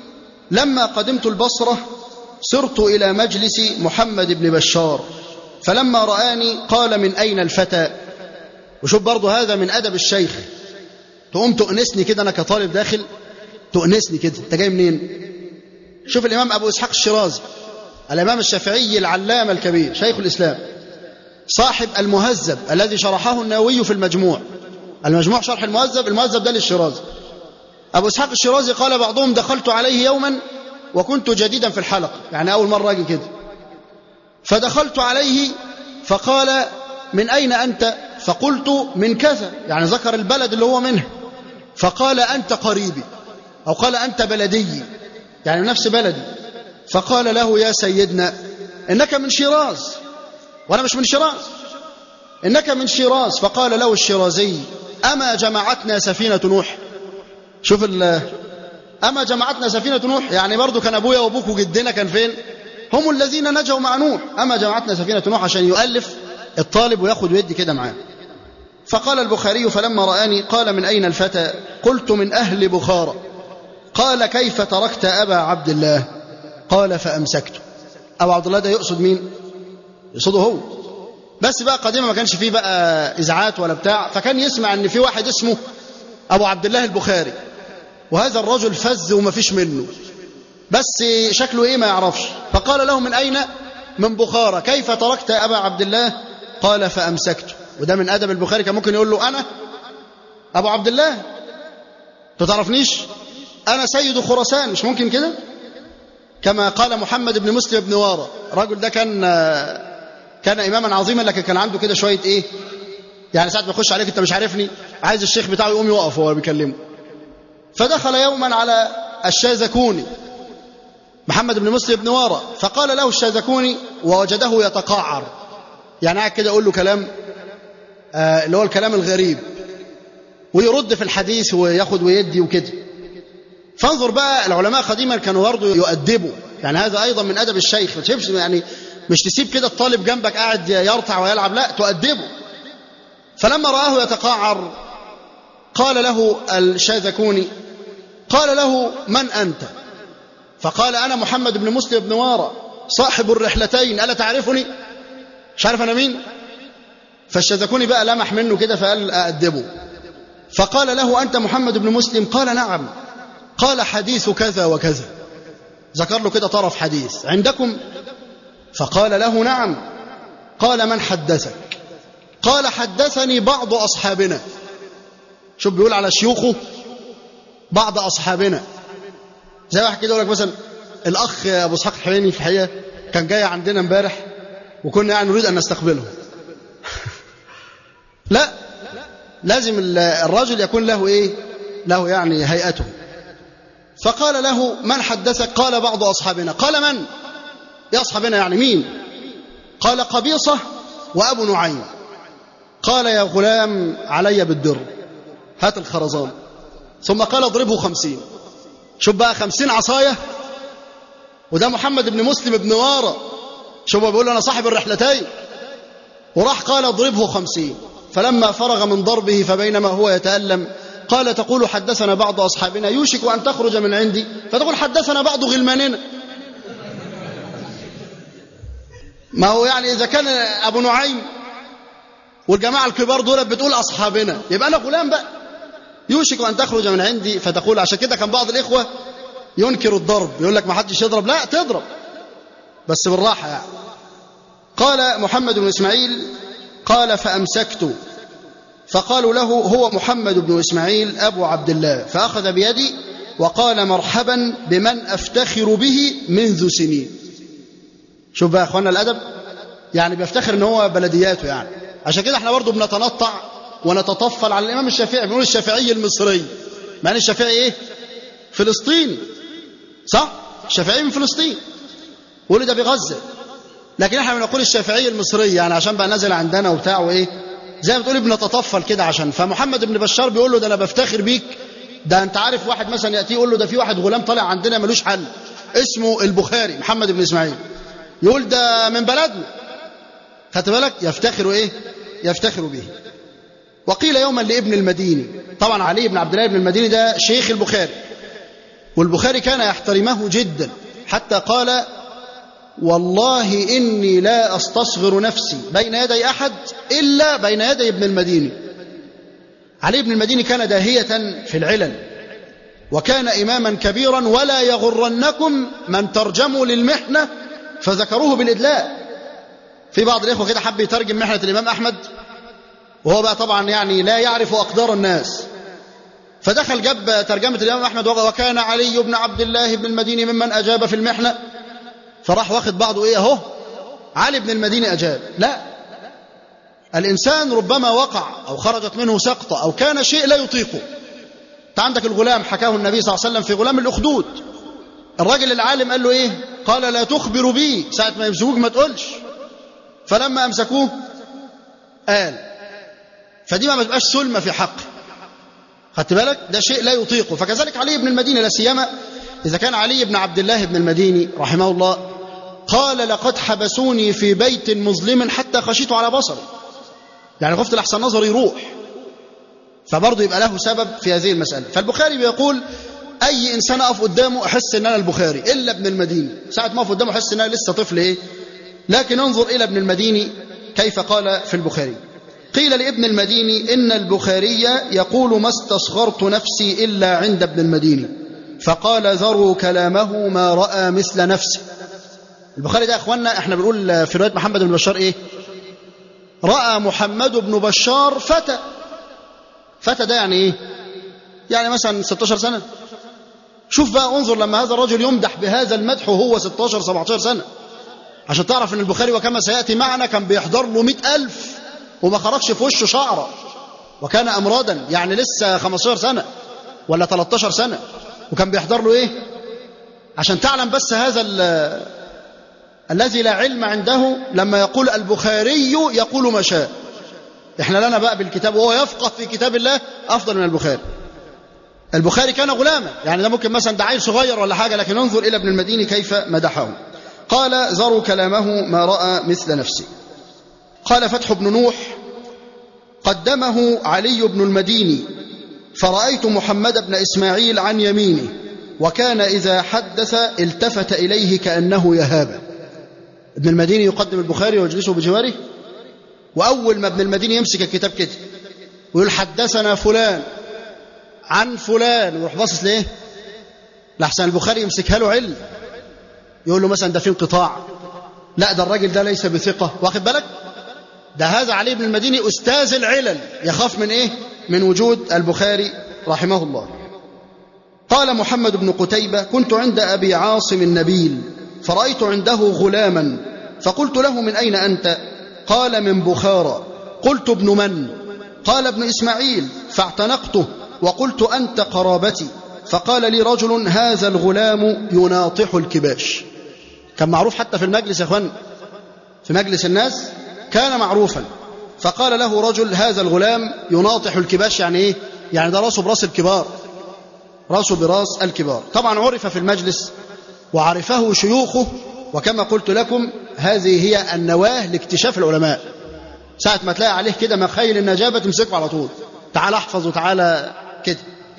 لما قدمت البصرة سرت إلى مجلس محمد بن بشار فلما رآني قال من أين الفتى؟ وشوف برضو هذا من أدب الشيخ، تقوم تؤنسني كده أنا كطالب داخل تؤنسني كده أنت جاي منين؟ شوف الإمام أبو إسحاق الشيرازي الإمام الشافعي العلامة الكبير شيخ الإسلام صاحب المهذب الذي شرحه النووي في المجموع، المجموع شرح المهذب، المهذب ده للشيرازي. أبو إسحاق الشيرازي قال بعضهم دخلت عليه يوما وكنت جديدا في الحلقة، يعني أول مرة أجي كده، فدخلت عليه فقال من أين أنت؟ فقلت من كذا، يعني ذكر البلد اللي هو منه، فقال أنت قريبي أو قال أنت بلدي، يعني نفس بلدي. فقال له يا سيدنا إنك من شيراز وأنا مش من شيراز، إنك من شيراز. فقال له الشيرازي أما جمعتنا سفينة نوح؟ شوف أما جمعتنا سفينة نوح، يعني برضو كان أبويا وأبوك وجدنا كان فين؟ هم الذين نجوا مع نوح. أما جمعتنا سفينة نوح عشان يؤلف الطالب ويأخذ ويدي كده معاه. فقال البخاري فلما رآني قال من أين الفتى؟ قلت من أهل بخارى. قال كيف تركت أبا عبد الله؟ قال فأمسكت. أبو عبد الله ده يقصد مين؟ يقصده هو، بس بقى قديما ما كانش فيه بقى إذاعات ولا بتاع، فكان يسمع أن في واحد اسمه أبو عبد الله البخاري، وهذا الرجل فز وما فيش منه، بس شكله إيه ما يعرفش. فقال له من أين؟ من بخارى. كيف تركت أبا عبد الله؟ قال فأمسكت. وده من أدب البخاري، كان ممكن يقول له أنا أبو عبد الله تعرفنيش، أنا سيد خراسان، مش ممكن كده؟ كما قال محمد بن مسلم بن وارى، الرجل ده كان كان إماما عظيما، لكن كان عنده كده شوية إيه يعني ساعة ما يخش عليك أنت مش عارفني، عايز الشيخ بتاعه يقوم يوقف وهو بيكلمه. فدخل يوما على الشاذكوني محمد بن مسلم بن وارى، فقال له الشاذكوني ووجده يتقعر، يعني قاعد كده يقول له كلام آه اللي هو الكلام الغريب، ويرد في الحديث وياخد ويدي وكده. فانظر بقى، العلماء قديما كانوا برضه يؤدبوا، يعني هذا أيضا من أدب الشيخ، ما تسيبش يعني مش تسيب كده الطالب جنبك قاعد يرتع ويلعب، لا تؤدبه. فلما رآه يتقعر قال له الشاذكوني، قال له من أنت؟ فقال أنا محمد بن مسلم بن وارى صاحب الرحلتين، ألا تعرفني؟ مش عارف أنا مين؟ فالشاذكوني بقى لمح منه كده فقال أأدبه، فقال له أنت محمد بن مسلم؟ قال نعم. قال حديث كذا وكذا، ذكر له كده طرف حديث عندكم؟ فقال له نعم. قال من حدثك؟ قال حدثني بعض أصحابنا. شوف بيقول على شيوخه بعض أصحابنا، زي واحد كده يقول لك مثلا الأخ أبو إسحاق الحويني في الحقيقة كان جاي عندنا امبارح وكنا يعني نريد أن نستقبله. لا، لازم الرجل يكون له إيه؟ له يعني هيئته. فقال له من حدثك؟ قال بعض أصحابنا. قال من؟ يا أصحابنا يعني مين؟ قال قبيصة وأبو نعيم. قال يا غلام علي بالدر، هات الخرزان. ثم قال اضربه خمسين. شوف بقى خمسين عصاية، وده محمد بن مسلم بن وارى، شوف بيقول أنا صاحب الرحلتين، وراح قال اضربه خمسين. فلما فرغ من ضربه فبينما هو يتألم قال تقول حدثنا بعض أصحابنا يوشك أن تخرج من عندي فتقول حدثنا بعض غلماننا. ما هو يعني إذا كان أبو نعيم والجماعة الكبار دول بتقول أصحابنا، يبقى أنا غلام بقى. يوشك أن تخرج من عندي فتقول. عشان كده كان بعض الإخوة ينكر الضرب، يقول لك ما حدش يضرب، لا تضرب بس بالراحة يعني. قال محمد بن إسماعيل قال فأمسكت، فقالوا له هو محمد بن إسماعيل أبو عبد الله، فأخذ بيدي وقال مرحبا بمن أفتخر به منذ سنين. شوف بقى يا أخوانا الأدب، يعني بيفتخر ان هو بلدياته يعني. عشان كده احنا برضو بنتنطع ونتطفل على الإمام الشافعي، بنقول الشافعي المصري، مع ان الشافعي ايه؟ فلسطيني، صح؟ الشافعي من فلسطين ولد بغزة، لكن احنا بنقول الشافعي المصري يعني عشان بقى نزل عندنا وبتاع وايه، زي ما بتقولي بنتطفل كده. عشان فمحمد بن بشار بيقول له ده انا بفتخر بيك، ده انت عارف واحد مثلا ياتي يقول له ده في واحد غلام طالع عندنا ملوش حل اسمه البخاري محمد بن اسماعيل، يقول ده من بلدنا، خدت بالك؟ يفتخر ايه؟ يفتخر به. وقيل يوما لابن المديني، طبعا علي بن عبد الله بن المديني ده شيخ البخاري، والبخاري كان يحترمه جدا حتى قال والله إني لا أستصغر نفسي بين يدي أحد إلا بين يدي ابن المديني. علي بن المديني كان داهية في العلل، وكان إماما كبيرا، ولا يغرنكم من ترجموا للمحنة فذكروه بالإدلاء. في بعض الإخوة كده حب يترجم محنة الإمام أحمد، وهو بقى طبعا يعني لا يعرف أقدار الناس، فدخل جاب ترجمة الإمام أحمد وكان علي بن عبد الله بن المديني ممن أجاب في المحنة، فراح واخد بعضه ايه اهو علي بن المديني أجاب. لا، الإنسان ربما وقع أو خرجت منه سقطة أو كان شيء لا يطيقه. انت عندك الغلام حكاه النبي صلى الله عليه وسلم في غلام الأخدود، الراجل العالم قال له ايه؟ قال لا تخبر بي، ساعة ما يمسكوك ما تقولش. فلما أمسكوه قال، فدي ما بتبقاش سلمة في حقه، خدت بالك؟ ده شيء لا يطيقه. فكذلك علي بن المديني، لا سيما إذا كان علي بن عبد الله بن المديني رحمه الله قال لقد حبسوني في بيت مظلم حتى خشيت على بصري، يعني خفت لحسن نظري يروح، فبرضه يبقى له سبب في هذه المسألة. فالبخاري بيقول أي إنسان أقف قدامه أحس إن أنا البخاري إلا ابن المديني، ساعة ما أقف قدامه أحس إن أنا لسه طفل إيه. لكن انظر إلى ابن المديني كيف قال في البخاري. قيل لابن المديني إن البخاري يقول ما استصغرت نفسي إلا عند ابن المديني، فقال ذروا كلامه ما رأى مثل نفسه. البخاري ده يا أخوانا احنا بنقول في رواية محمد بن بشار إيه؟ رأى محمد بن بشار فتى. فتى ده يعني إيه؟ يعني مثلا ستة عشر سنة. شوف بقى، انظر لما هذا الرجل يمدح بهذا المدح وهو ستة عشر سبعة عشر سنة، عشان تعرف ان البخاري وكما سيأتي معنا كان بيحضر له مئة ألف وما خرجش في وشه شعره، وكان أمرادا، يعني لسه خمستاشر سنة ولا تلتاشر سنة، وكان بيحضر له إيه؟ عشان تعلم بس هذا الذي لا علم عنده لما يقول البخاري يقول ما شاء. احنا لنا بقى بالكتاب، وهو يفقه في كتاب الله أفضل من البخاري. البخاري كان غلاما، يعني ده ممكن مثلا ده عيل صغير ولا حاجة، لكن انظر إلى ابن المديني كيف مدحه. قال زروا كلامه ما رأى مثل نفسه. قال فتح بن نوح قدمه علي بن المديني فرأيت محمد بن إسماعيل عن يمينه، وكان إذا حدث التفت إليه كأنه يهابه. ابن المديني يقدم البخاري ويجلسه بجواره، وأول ما ابن المديني يمسك الكتاب كده ويقول حدثنا فلان عن فلان، ويروح باصص ليه؟ لحسن البخاري يمسكها له علم، يقول له مثلا ده في انقطاع، لا ده الراجل ده ليس بثقة، واخد بالك؟ ده هذا علي بن المديني أستاذ العلل، يخاف من إيه؟ من وجود البخاري رحمه الله. قال محمد بن قتيبة كنت عند أبي عاصم النبيل فرأيت عنده غلاما فقلت له من أين أنت؟ قال من بخارى. قلت ابن من؟ قال ابن إسماعيل، فاعتنقته وقلت أنت قرابتي. فقال لي رجل هذا الغلام يناطح الكباش. كان معروف حتى في المجلس يا أخوان، في مجلس الناس كان معروفا. فقال له رجل هذا الغلام يناطح الكباش، يعني إيه؟ يعني ده راسه براس الكبار، راسه براس الكبار. طبعا عرف في المجلس وعرفه شيوخه، وكما قلت لكم هذه هي النواة لاكتشاف العلماء. ساعة ما تلاقي عليه كده مخيل النجابة تمسكه على طول، تعال احفظ وتعالى كده.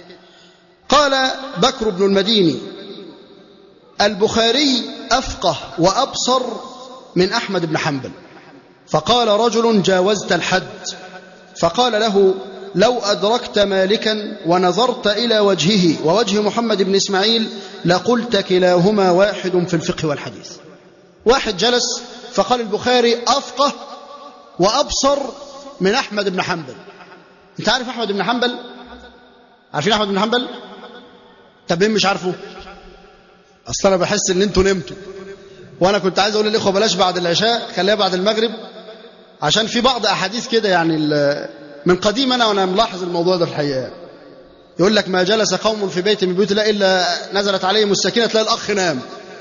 قال بكر بن المديني البخاري أفقه وأبصر من أحمد بن حنبل. فقال رجل جاوزت الحد. فقال له لو أدركت مالكا ونظرت إلى وجهه ووجه محمد بن إسماعيل لقلت كلاهما واحد في الفقه والحديث. واحد جلس فقال البخاري أفقه وأبصر من أحمد بن حنبل. أنت عارف أحمد بن حنبل؟ عارفين أحمد بن حنبل؟ طب مين مش عارفه؟ أصلا أنا بحس إن أنتوا نمتوا، وأنا كنت عايز أقول للإخوة بلاش بعد العشاء، خليها بعد المغرب، عشان في بعض أحاديث كده يعني من قديم أنا وأنا ملاحظ الموضوع ده في الحقيقة. يقول لك ما جلس قوم في بيت من بيوت الله إلا نزلت عليهم السكينة، تلاقي الأخ نام.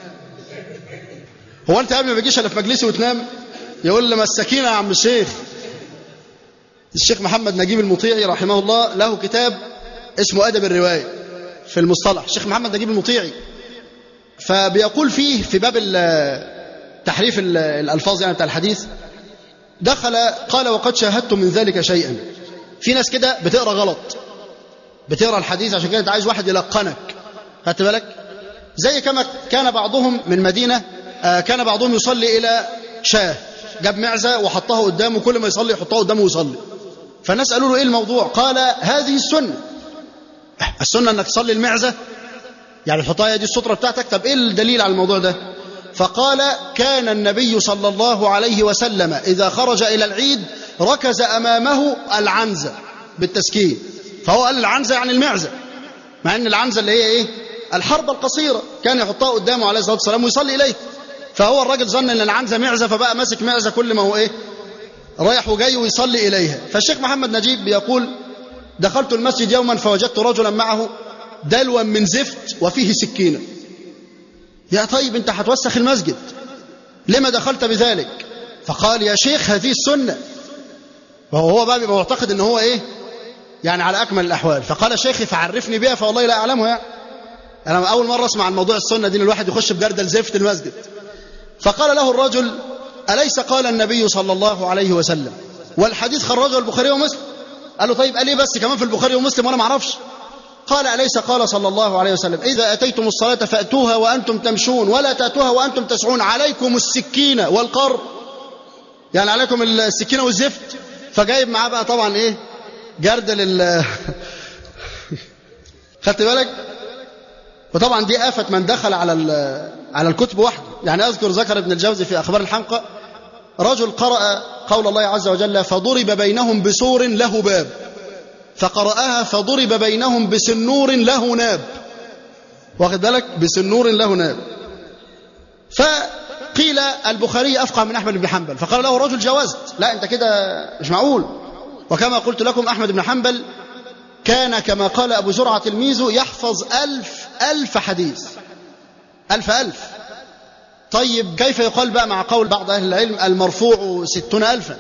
هو أنت يا ابني ما بيجيش إلا في مجلسي وتنام؟ يقول لي ما السكينة يا عم الشيخ. الشيخ محمد نجيب المطيعي رحمه الله له كتاب اسمه أدب الرواية في المصطلح، الشيخ محمد نجيب المطيعي. فبيقول فيه في باب تحريف الألفاظ يعني بتاع الحديث، دخل قال وقد شاهدت من ذلك شيئا. في ناس كده بتقرأ غلط، بتقرأ الحديث عشان كده انت عايز واحد يلقنك، خدت بالك؟ زي كما كان بعضهم من مدينة آه كان بعضهم يصلي إلى شاه، جاب معزة وحطها قدامه، كل ما يصلي يحطها قدامه ويصلي. فالناس قالوا له إيه الموضوع؟ قال هذه السنة. السنة أنك تصلي المعزة، يعني تحطها دي السترة بتاعتك. طب إيه الدليل على الموضوع ده؟ فقال كان النبي صلى الله عليه وسلم إذا خرج إلى العيد ركز أمامه العنزة بالتسكين. فهو قال العنزة يعني المعزة، مع أن العنزة اللي هي إيه؟ الحربة القصيرة، كان يحطها قدامه عليه الصلاة والسلام ويصلي إليه. فهو الراجل ظن أن العنزة معزة، فبقى ماسك معزة كل ما هو إيه؟ رايح وجاي ويصلي إليها. فالشيخ محمد نجيب بيقول دخلت المسجد يوما فوجدت رجلا معه دلوا من زفت وفيه سكينة. يا طيب انت هتوسخ المسجد، لما دخلت بذلك؟ فقال يا شيخ هذه السنة. وهو بقى بيبقى معتقد ان هو ايه يعني على اكمل الاحوال. فقال شيخي فعرفني بها، فوالله لا اعلمها. يعني انا اول مرة اسمع عن موضوع السنة دي، الواحد يخش بجردل زفت المسجد. فقال له الرجل أليس قال النبي صلى الله عليه وسلم والحديث خرجه البخاري ومسلم؟ قال له طيب قال لي بس كمان في البخاري ومسلم وانا ما اعرفش؟ قال أليس قال صلى الله عليه وسلم إذا أتيتم الصلاة فأتوها وأنتم تمشون ولا تأتوها وأنتم تسعون، عليكم السكينة والقر، يعني عليكم السكينة والزفت. فجايب معاه بقى طبعا إيه جردل ال خدت بالك؟ وطبعا دي آفة من دخل على على الكتب وحده. يعني أذكر ذكر ابن الجوزي في أخبار الحنقى رجل قرأ قول الله عز وجل فضرب بينهم بسور له باب، فقرأها فضرب بينهم بسنور له ناب، واخد بالك؟ بسنور له ناب. قيل البخاري أفقه من أحمد بن حنبل، فقال له رجل جوزت، لا أنت كده مش معقول. وكما قلت لكم أحمد بن حنبل كان كما قال أبو زرعة تلميذه يحفظ ألف ألف حديث، ألف ألف. طيب كيف يقال بقى مع قول بعض أهل العلم المرفوع ستون ألفا؟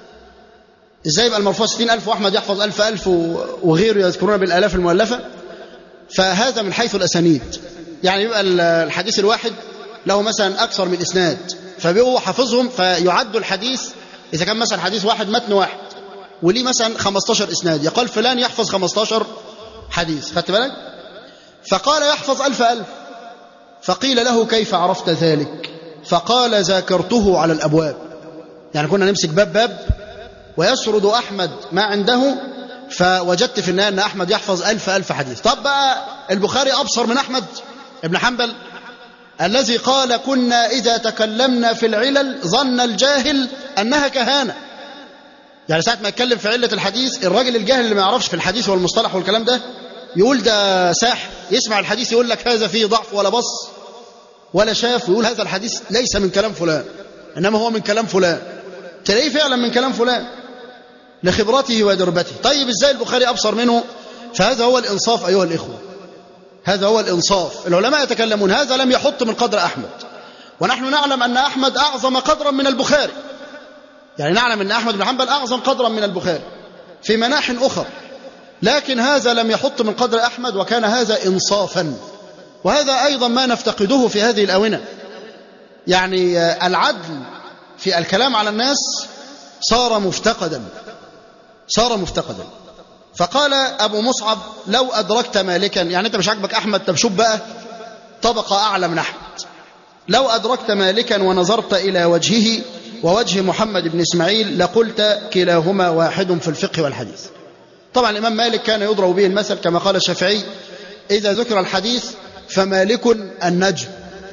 إزاي يبقى المرفوع ستين ألف وأحمد يحفظ ألف ألف وغيره يذكرون بالآلاف المؤلفة؟ فهذا من حيث الأسانيد، يعني يبقى الحديث الواحد له مثلا أكثر من إسناد، فبيبقوا حافظهم فيعد الحديث. إذا كان مثلا حديث واحد متن واحد وليه مثلا خمستاشر إسناد، يقال فلان يحفظ خمستاشر حديث، خدت بالك؟ فقال يحفظ ألف ألف. فقيل له كيف عرفت ذلك؟ فقال ذاكرته على الأبواب، يعني كنا نمسك باب باب ويسرد أحمد ما عنده، فوجدت في النهاية أن أحمد يحفظ ألف ألف حديث. طب بقى البخاري أبصر من أحمد ابن حنبل الذي قال كنا إذا تكلمنا في العلل ظن الجاهل أنها كهانة. يعني ساعة ما يتكلم في علة الحديث الراجل الجاهل اللي ما يعرفش في الحديث والمصطلح والكلام ده يقول ده ساحر، يسمع الحديث يقول لك هذا فيه ضعف ولا بص ولا شاف، ويقول هذا الحديث ليس من كلام فلان إنما هو من كلام فلان، تلاقيه فعلا من كلام فلان لخبرته ودربته. طيب إزاي البخاري أبصر منه؟ فهذا هو الإنصاف أيها الإخوة، هذا هو الإنصاف. العلماء يتكلمون هذا لم يحط من قدر أحمد، ونحن نعلم أن أحمد أعظم قدرا من البخاري، يعني نعلم أن أحمد بن حنبل أعظم قدرا من البخاري في مناح أخرى، لكن هذا لم يحط من قدر أحمد، وكان هذا إنصافا. وهذا أيضا ما نفتقده في هذه الآونة، يعني العدل في الكلام على الناس صار مفتقدا، صار مفتقدا. فقال أبو مصعب لو أدركت مالكا، يعني أنت مش عاجبك أحمد، طب شوف بقى طبقة أعلى من أحمد. لو أدركت مالكا ونظرت إلى وجهه ووجه محمد بن إسماعيل لقلت كلاهما واحد في الفقه والحديث. طبعا الإمام مالك كان يضرب به المثل كما قال الشافعي إذا ذكر الحديث فمالك النجم.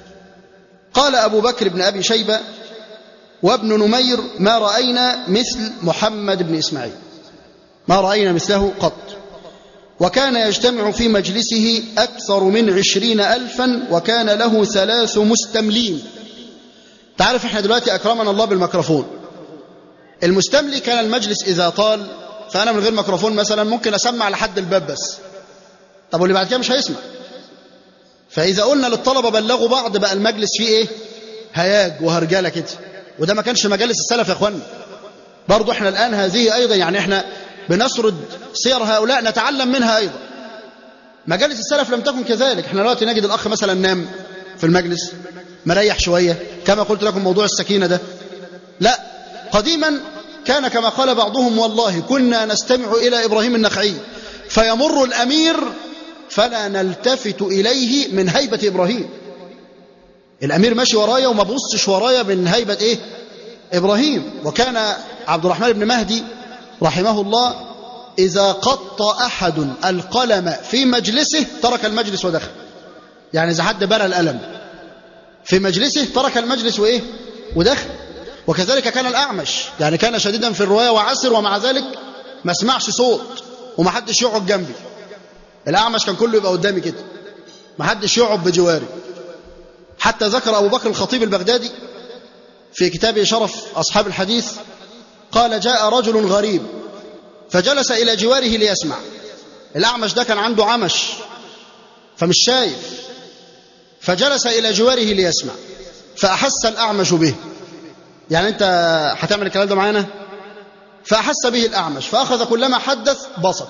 قال أبو بكر بن أبي شيبة وابن نمير ما رأينا مثل محمد بن إسماعيل، ما رأينا مثله قط. وكان يجتمع في مجلسه أكثر من عشرين ألفا وكان له ثلاث مستملين. تعرف احنا دلوقتي أكرمنا الله بالميكروفون، المستملي كان المجلس إذا طال فأنا من غير ميكروفون مثلا ممكن أسمع لحد الباب بس، طب واللي بعد كده مش هيسمع. فإذا قلنا للطلبة بلغوا بعض بقى المجلس فيه إيه؟ هياج وهرجلة كده، وده ما كانش مجالس السلف يا إخوانا. برضو احنا الآن هذه أيضا، يعني احنا بنسرد سير هؤلاء نتعلم منها أيضا. مجالس السلف لم تكن كذلك. احنا دلوقتي نجد الأخ مثلا نام في المجلس مريح شوية كما قلت لكم موضوع السكينة ده، لا، قديما كان كما قال بعضهم والله كنا نستمع إلى إبراهيم النخعي فيمر الأمير فلا نلتفت إليه من هيبة إبراهيم. الأمير ماشي ورايا وما بصش ورايا من هيبة إيه؟ إبراهيم. وكان عبد الرحمن بن مهدي رحمه الله إذا قط أحد القلم في مجلسه ترك المجلس ودخل، يعني إذا حد بنى القلم في مجلسه ترك المجلس وإيه؟ ودخل. وكذلك كان الأعمش، يعني كان شديدا في الرواية وعسر، ومع ذلك ما اسمعش صوت وما حدش يقعد جنبي. الأعمش كان كله يبقى قدامي كده، ما حدش يقعد بجواري. حتى ذكر أبو بكر الخطيب البغدادي في كتابه شرف أصحاب الحديث قال جاء رجل غريب فجلس إلى جواره ليسمع. الأعمش ده كان عنده عمش فمش شايف، فجلس إلى جواره ليسمع فأحس الأعمش به، يعني أنت هتعمل الكلام ده معانا؟ فأحس به الأعمش فأخذ كلما حدث بصق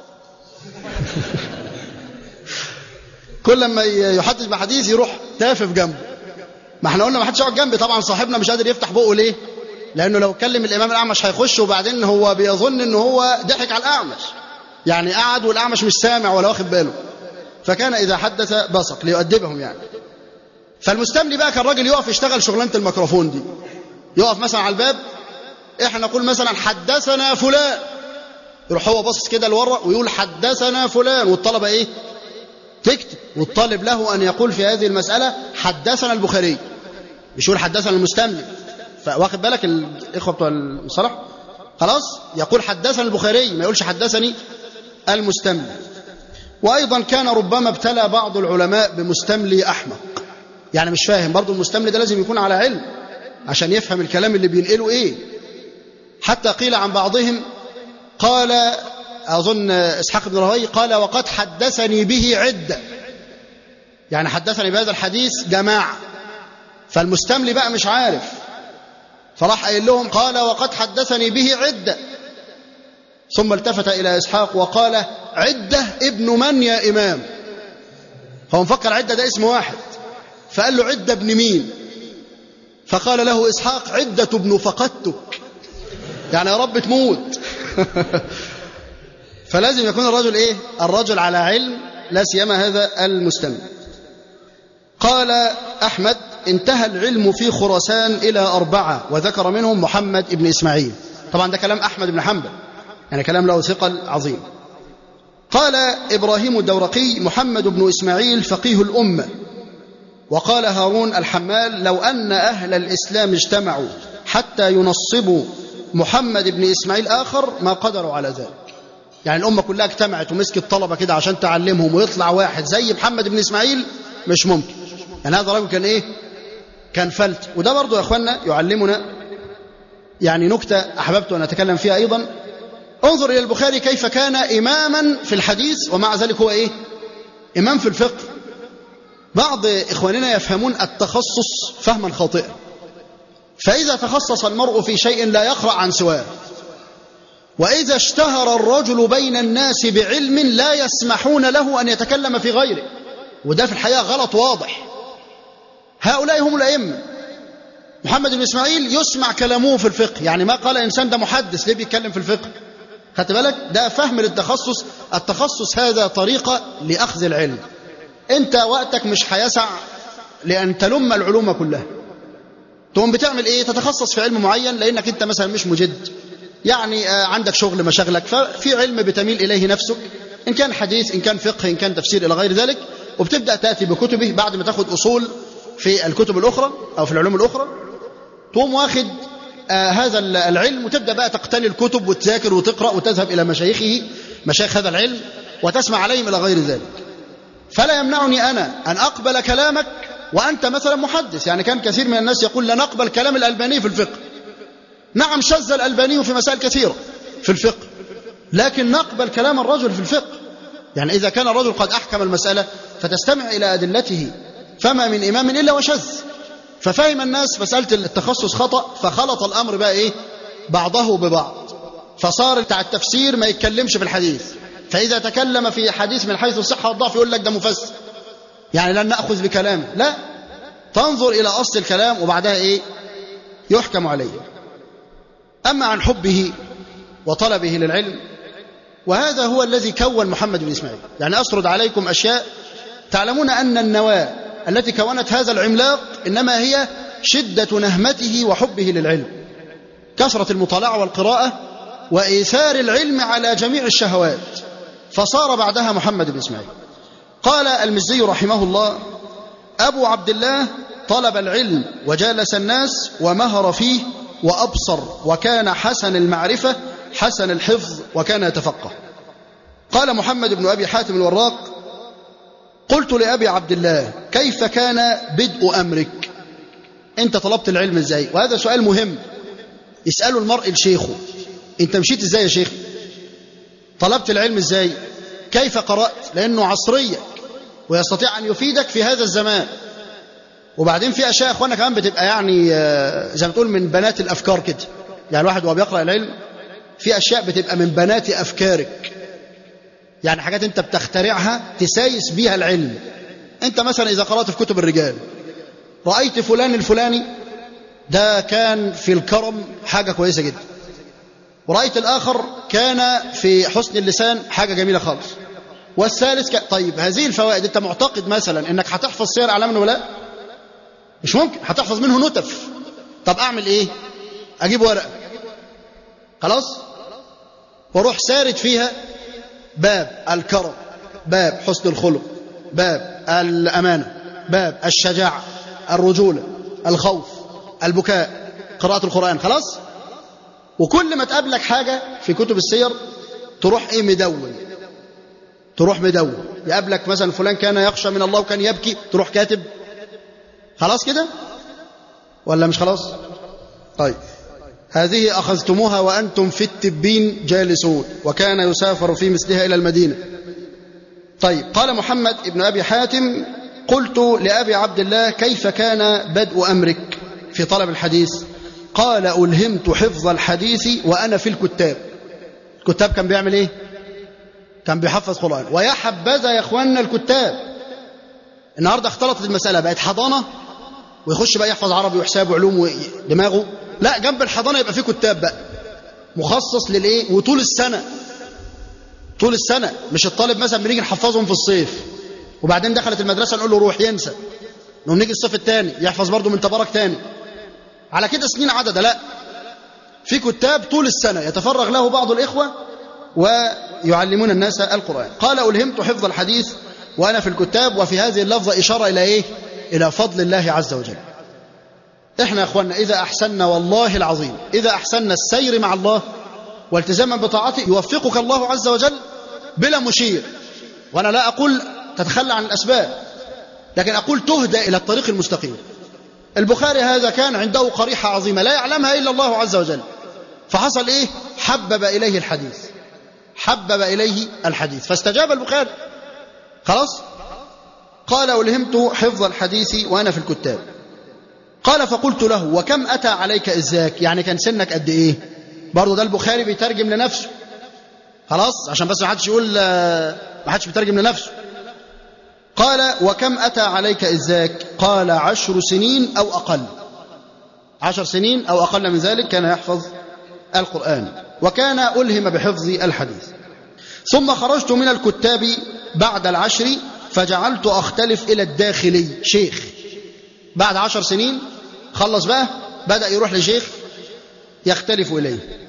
كل ما يحدث بحديث يروح تافف جنبه. ما احنا قلنا ما حدش يقعد جنبي، طبعا صاحبنا مش قادر يفتح بقه ليه؟ لأنه لو اتكلم الإمام الأعمش هيخش وبعدين هو بيظن إنه هو ضحك على الأعمش، يعني قعد والأعمش مش سامع ولا واخد باله، فكان إذا حدث بصق ليؤدبهم يعني. فالمستملي بقى كان راجل يقف يشتغل شغلانة الميكروفون دي، يقف مثلا على الباب، احنا نقول مثلا حدثنا فلان، يروح هو باصص كده لورا ويقول حدثنا فلان، والطلبة ايه؟ تكتب، والطالب له أن يقول في هذه المسألة حدثنا البخاري، مش يقول حدثنا المستملي. فواخد بالك الإخوة بتوع المصطلح؟ خلاص يقول حدثنا البخاري، ما يقولش حدثني المستملي. وأيضا كان ربما ابتلى بعض العلماء بمستملي أحمق، يعني مش فاهم برضو المستملي ده لازم يكون على علم عشان يفهم الكلام اللي بينقله إيه. حتى قيل عن بعضهم قال أظن إسحاق بن راهويه قال وقد حدثني به عدة، يعني حدثني بهذا الحديث جماعة، فالمستملي بقى مش عارف فراح قايل لهم قال وقد حدثني به عدة، ثم التفت إلى إسحاق وقال عدة ابن من يا إمام؟ هو مفكر عدة ده اسم واحد، فقال له عدة ابن مين؟ فقال له إسحاق عدة ابن فقدتك، يعني يا رب تموت. فلازم يكون الرجل إيه؟ الرجل على علم، لا سيما هذا المستمع. قال أحمد انتهى العلم في خراسان إلى أربعة، وذكر منهم محمد بن إسماعيل. طبعا ده كلام أحمد بن حنبل، يعني كلام له ثقل عظيم. قال إبراهيم الدورقي محمد بن إسماعيل فقيه الأمة. وقال هارون الحمال لو أن أهل الإسلام اجتمعوا حتى ينصبوا محمد بن إسماعيل آخر ما قدروا على ذلك. يعني الأمة كلها اجتمعت ومسكت طلبة كده عشان تعلمهم ويطلع واحد زي محمد بن إسماعيل مش ممكن. يعني هذا الرجل كان إيه؟ كان فلت. وده برضو يا أخوانا يعلمنا يعني نكتة أحببت أن أتكلم فيها أيضا. انظر إلى البخاري كيف كان إماما في الحديث ومع ذلك هو إيه؟ إمام في الفقه. بعض إخواننا يفهمون التخصص فهما خاطئا، فإذا تخصص المرء في شيء لا يقرأ عن سواه، وإذا اشتهر الرجل بين الناس بعلم لا يسمحون له أن يتكلم في غيره، وده في الحقيقة غلط واضح. هؤلاء هم الأئمة. محمد بن إسماعيل يسمع كلامه في الفقه، يعني ما قال إنسان ده محدث ليه بيتكلم في الفقه؟ خدت بالك؟ ده فهم للتخصص. التخصص هذا طريقة لأخذ العلم. أنت وقتك مش هيسع لأن تلم العلوم كلها، تقوم بتعمل إيه؟ تتخصص في علم معين لأنك أنت مثلا مش مجد، يعني عندك شغل مشاغلك، ففي علم بتميل إليه نفسك، إن كان حديث إن كان فقه إن كان تفسير إلى غير ذلك، وبتبدأ تأتي بكتبه بعد ما تاخد أصول في الكتب الأخرى أو في العلوم الأخرى، تقوم واخد آه هذا العلم وتبدأ بقى تقتني الكتب وتذاكر وتقرأ وتذهب إلى مشايخه مشايخ هذا العلم وتسمع عليهم إلى غير ذلك. فلا يمنعني أنا أن أقبل كلامك وأنت مثلا محدث. يعني كان كثير من الناس يقول لا نقبل كلام الألباني في الفقه. نعم شذ الألباني في مسائل كثيرة في الفقه، لكن نقبل كلام الرجل في الفقه. يعني إذا كان الرجل قد أحكم المسألة فتستمع إلى أدلته، فما من إمام إلا وشذ. ففهم الناس مسألة التخصص خطأ، فخلط الأمر بقى إيه؟ بعضه ببعض، فصار بتاع التفسير ما يتكلمش في الحديث، فإذا تكلم في حديث من حيث الصحة والضعف يقول لك ده مفسر، يعني لن نأخذ بكلامه. لا، تنظر إلى أصل الكلام وبعدها إيه؟ يحكم عليه. أما عن حبه وطلبه للعلم، وهذا هو الذي كون محمد بن إسماعيل. يعني أسرد عليكم أشياء تعلمون أن النواة التي كونت هذا العملاق إنما هي شدة نهمته وحبه للعلم، كثرة المطالعة والقراءة وإيثار العلم على جميع الشهوات، فصار بعدها محمد بن إسماعيل. قال المزي رحمه الله أبو عبد الله طلب العلم وجالس الناس ومهر فيه وأبصر، وكان حسن المعرفة حسن الحفظ، وكان يتفقه. قال محمد بن أبي حاتم الوراق قلت لأبي عبد الله كيف كان بدء أمرك؟ أنت طلبت العلم إزاي؟ وهذا سؤال مهم يسأله المرء لشيخه. أنت مشيت إزاي يا شيخ؟ طلبت العلم إزاي؟ كيف قرأت؟ لأنه عصرية ويستطيع أن يفيدك في هذا الزمان. وبعدين في أشياء أخوانا كمان بتبقى يعني زي ما تقول من بنات الأفكار كده. يعني الواحد وهو بيقرأ العلم في أشياء بتبقى من بنات أفكارك، يعني حاجات أنت بتخترعها تسايس بيها العلم. أنت مثلا إذا قرأت في كتب الرجال رأيت فلان الفلاني ده كان في الكرم حاجة كويسة جدا، ورأيت الآخر كان في حسن اللسان حاجة جميلة خالص، والثالث ك... طيب هذه الفوائد أنت معتقد مثلا أنك هتحفظ سير أعلام النبلاء؟ مش ممكن، هتحفظ منه نتف. طب أعمل إيه؟ أجيب ورقة خلاص وروح سارد فيها باب الكرم، باب حسن الخلق، باب الأمانة، باب الشجاعة، الرجولة، الخوف، البكاء، قراءة القرآن، خلاص. وكل ما تقابلك حاجة في كتب السير تروح إيه؟ مدون. تروح مدون. يقابلك مثلا فلان كان يخشى من الله وكان يبكي، تروح كاتب خلاص كده ولا مش خلاص؟ طيب هذه أخذتموها وأنتم في التبين جالسون، وكان يسافر في مثلها إلى المدينة. طيب قال محمد ابن أبي حاتم: قلت لأبي عبد الله: كيف كان بدء أمرك في طلب الحديث؟ قال: ألهمت حفظ الحديث وأنا في الكتاب. الكتاب كان بيعمل إيه؟ كان بيحفظ قرآن. ويا حبذا يا أخواننا الكتاب، النهاردة اختلطت المسألة، بقت حضانة ويخش بقى يحفظ عربي وحساب وعلوم ودماغه. لا، جنب الحضانة يبقى فيه كتاب بقى مخصص للإيه؟ وطول السنة، طول السنة. مش الطالب مثلا بنيجي نحفظهم في الصيف وبعدين دخلت المدرسة نقول له روح ينسى، نقوم نيجي الصيف الثاني يحفظ برضه من تبارك ثاني، على كده سنين عددة. لا، في كتاب طول السنة يتفرغ له بعض الإخوة ويعلمون الناس القرآن. قال: ألهمت حفظ الحديث وأنا في الكتاب. وفي هذه اللفظة إشارة إلى إيه؟ إلى فضل الله عز وجل. إحنا يا أخوانا إذا أحسننا، والله العظيم إذا أحسننا السير مع الله والتزاما بطاعته، يوفقك الله عز وجل بلا مشير. وأنا لا أقول تتخلى عن الأسباب، لكن أقول تهدى إلى الطريق المستقيم. البخاري هذا كان عنده قريحة عظيمة لا يعلمها إلا الله عز وجل، فحصل إيه؟ حبب إليه الحديث، حبب إليه الحديث فاستجاب البخاري. خلاص. قال: ألهمت حفظ الحديث وأنا في الكتاب. قال: فقلت له: وكم أتى عليك إذاك؟ يعني كان سنك قد إيه؟ برضو ده البخاري بيترجم لنفسه، خلاص، عشان بس ما حدش يقول ما حدش بيترجم لنفسه. قال: وكم أتى عليك إذاك؟ قال: عشر سنين أو أقل. عشر سنين أو أقل من ذلك كان يحفظ القرآن، وكان ألهم بحفظ الحديث. ثم خرجت من الكتاب بعد العشر فجعلت أختلف إلى الداخلي شيخ. بعد عشر سنين خلص بقى، بدأ يروح لشيخ يختلف إليه.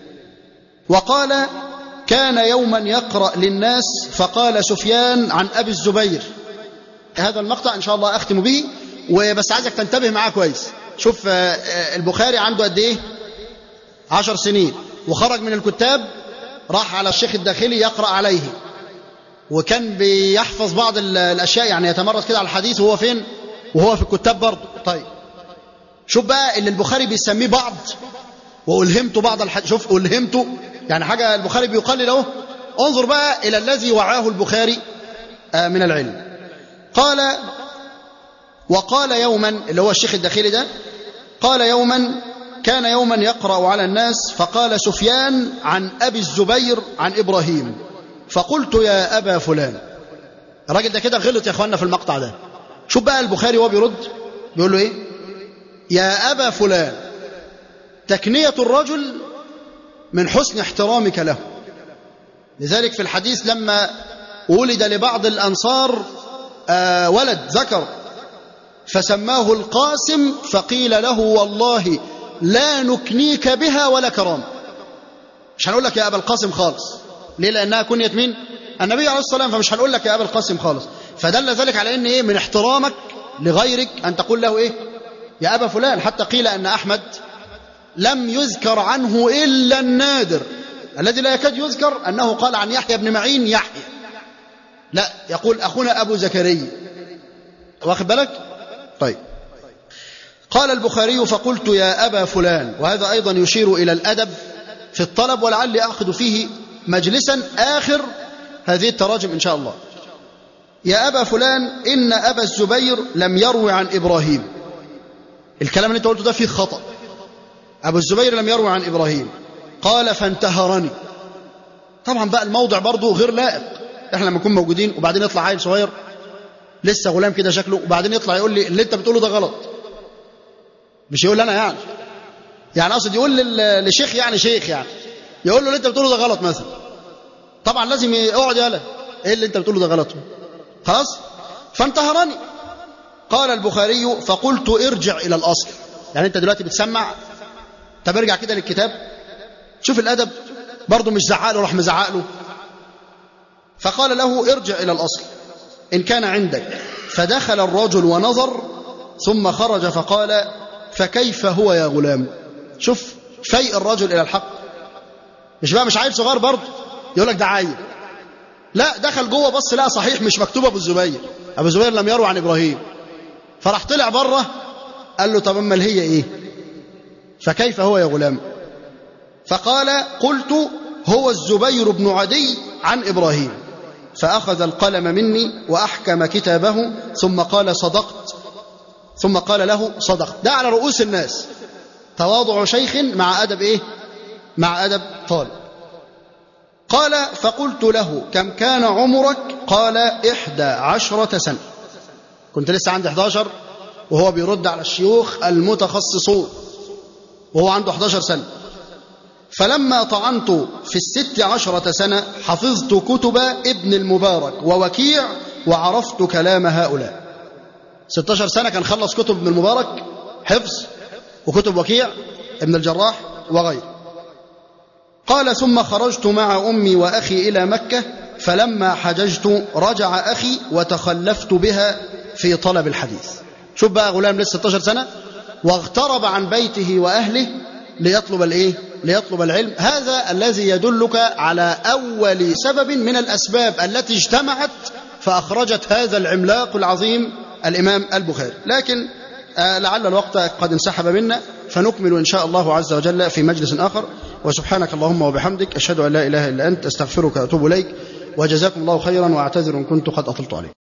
وقال: كان يوما يقرأ للناس فقال سفيان عن أبي الزبير. هذا المقطع إن شاء الله أختم به، وبس عايزك تنتبه معاه كويس. شوف البخاري عنده قد إيه؟ عشر سنين، وخرج من الكتاب راح على الشيخ الداخلي يقرأ عليه، وكان بيحفظ بعض الأشياء، يعني يتمرس كده على الحديث وهو فين؟ وهو في الكتاب برضه. طيب شوف بقى اللي البخاري بيسميه بعض، وألهمت بعض الحديث. شوف ألهمت يعني حاجة البخاري بيقلل اهو. انظر بقى إلى الذي وعاه البخاري من العلم. قال: وقال يوما، اللي هو الشيخ الداخلي ده، قال يوما كان يوما يقرأ على الناس فقال سفيان عن أبي الزبير عن إبراهيم، فقلت: يا أبا فلان. الراجل ده كده غلط يا أخوانا في المقطع ده. شوف بقى البخاري وهو بيرد بيقول له إيه؟ يا أبا فلان. تكنية الرجل من حسن احترامك له. لذلك في الحديث لما ولد لبعض الأنصار آه ولد ذكر فسماه القاسم، فقيل له: والله لا نكنيك بها ولا كرام. مش هنقول لك يا أبا القاسم خالص. ليه؟ لأنها كنية مين؟ النبي عليه الصلاة والسلام، فمش هنقول لك يا أبا القاسم خالص. فدل ذلك على أن إيه؟ من احترامك لغيرك أن تقول له إيه؟ يا أبا فلان. حتى قيل أن أحمد لم يذكر عنه إلا النادر، الذي لا يكاد يذكر، أنه قال عن يحيى بن معين يحيى، لا، يقول أخونا أبو زكريا. واخد بالك؟ طيب. قال البخاري: فقلت: يا أبا فلان. وهذا أيضا يشير إلى الأدب في الطلب، ولعلي أخذ فيه مجلسا آخر هذه التراجم إن شاء الله. يا أبا فلان، إن أبا الزبير لم يروي عن إبراهيم. الكلام اللي أنت قلته ده فيه خطأ. أبو الزبير لم يروي عن إبراهيم. قال: فانتهرني. طبعا بقى الموضع برضه غير لائق. احنا لما نكون موجودين وبعدين يطلع عيل صغير لسه غلام كده شكله، وبعدين يطلع يقول لي اللي انت بتقوله ده غلط. مش يقول لي انا يعني يعني اقصد يقول للشيخ، يعني شيخ يعني يقول له اللي انت بتقوله ده غلط مثلا. طبعا لازم يقعد يالا ايه اللي انت بتقوله ده غلط. خلاص. فانتهرني. قال البخاري: فقلت: ارجع الى الاصل. يعني انت دلوقتي بتسمع، طب ارجع كده للكتاب شوف الادب. برضه مش زعق له، راح مزعق له. فقال له: ارجع الى الاصل إن كان عندك. فدخل الرجل ونظر ثم خرج فقال: فكيف هو يا غلام؟ شوف فيء الرجل إلى الحق. مش بقى مش عيل صغير برضه يقول لك ده عيل، لا، دخل جوه بص لا صحيح مش مكتوب أبو الزبير. أبو الزبير لم يروي عن إبراهيم. فراح طلع بره قال له طب أما هي إيه؟ فكيف هو يا غلام؟ فقال قلت هو الزبير بن عدي عن إبراهيم. فأخذ القلم مني وأحكم كتابه ثم قال صدقت، ثم قال له صدقت. ده على رؤوس الناس تواضع شيخ مع أدب إيه؟ مع أدب طالب. قال فقلت له كم كان عمرك؟ قال إحدى عشرة سنة. كنت لسه عندي إحدى عشر وهو بيرد على الشيوخ المتخصصون وهو عنده إحدى عشر سنة. فلما طعنت في الست عشرة سنة حفظت كتب ابن المبارك ووكيع وعرفت كلام هؤلاء. ستة عشر سنة كان خلص كتب ابن المبارك حفظ وكتب وكيع ابن الجراح وغيره. قال ثم خرجت مع أمي وأخي إلى مكة، فلما حججت رجع أخي وتخلفت بها في طلب الحديث. شوف بقى غلام لسه ستة عشر سنة واغترب عن بيته وأهله ليطلب الإيه؟ ليطلب العلم. هذا الذي يدلك على أول سبب من الأسباب التي اجتمعت فأخرجت هذا العملاق العظيم الإمام البخاري. لكن آه لعل الوقت قد انسحب منا، فنكمل إن شاء الله عز وجل في مجلس آخر. وسبحانك اللهم وبحمدك أشهد أن لا إله إلا أنت أستغفرك وأتوب إليك، وجزاكم الله خيرا، وأعتذر إن كنت قد أطلت عليكم.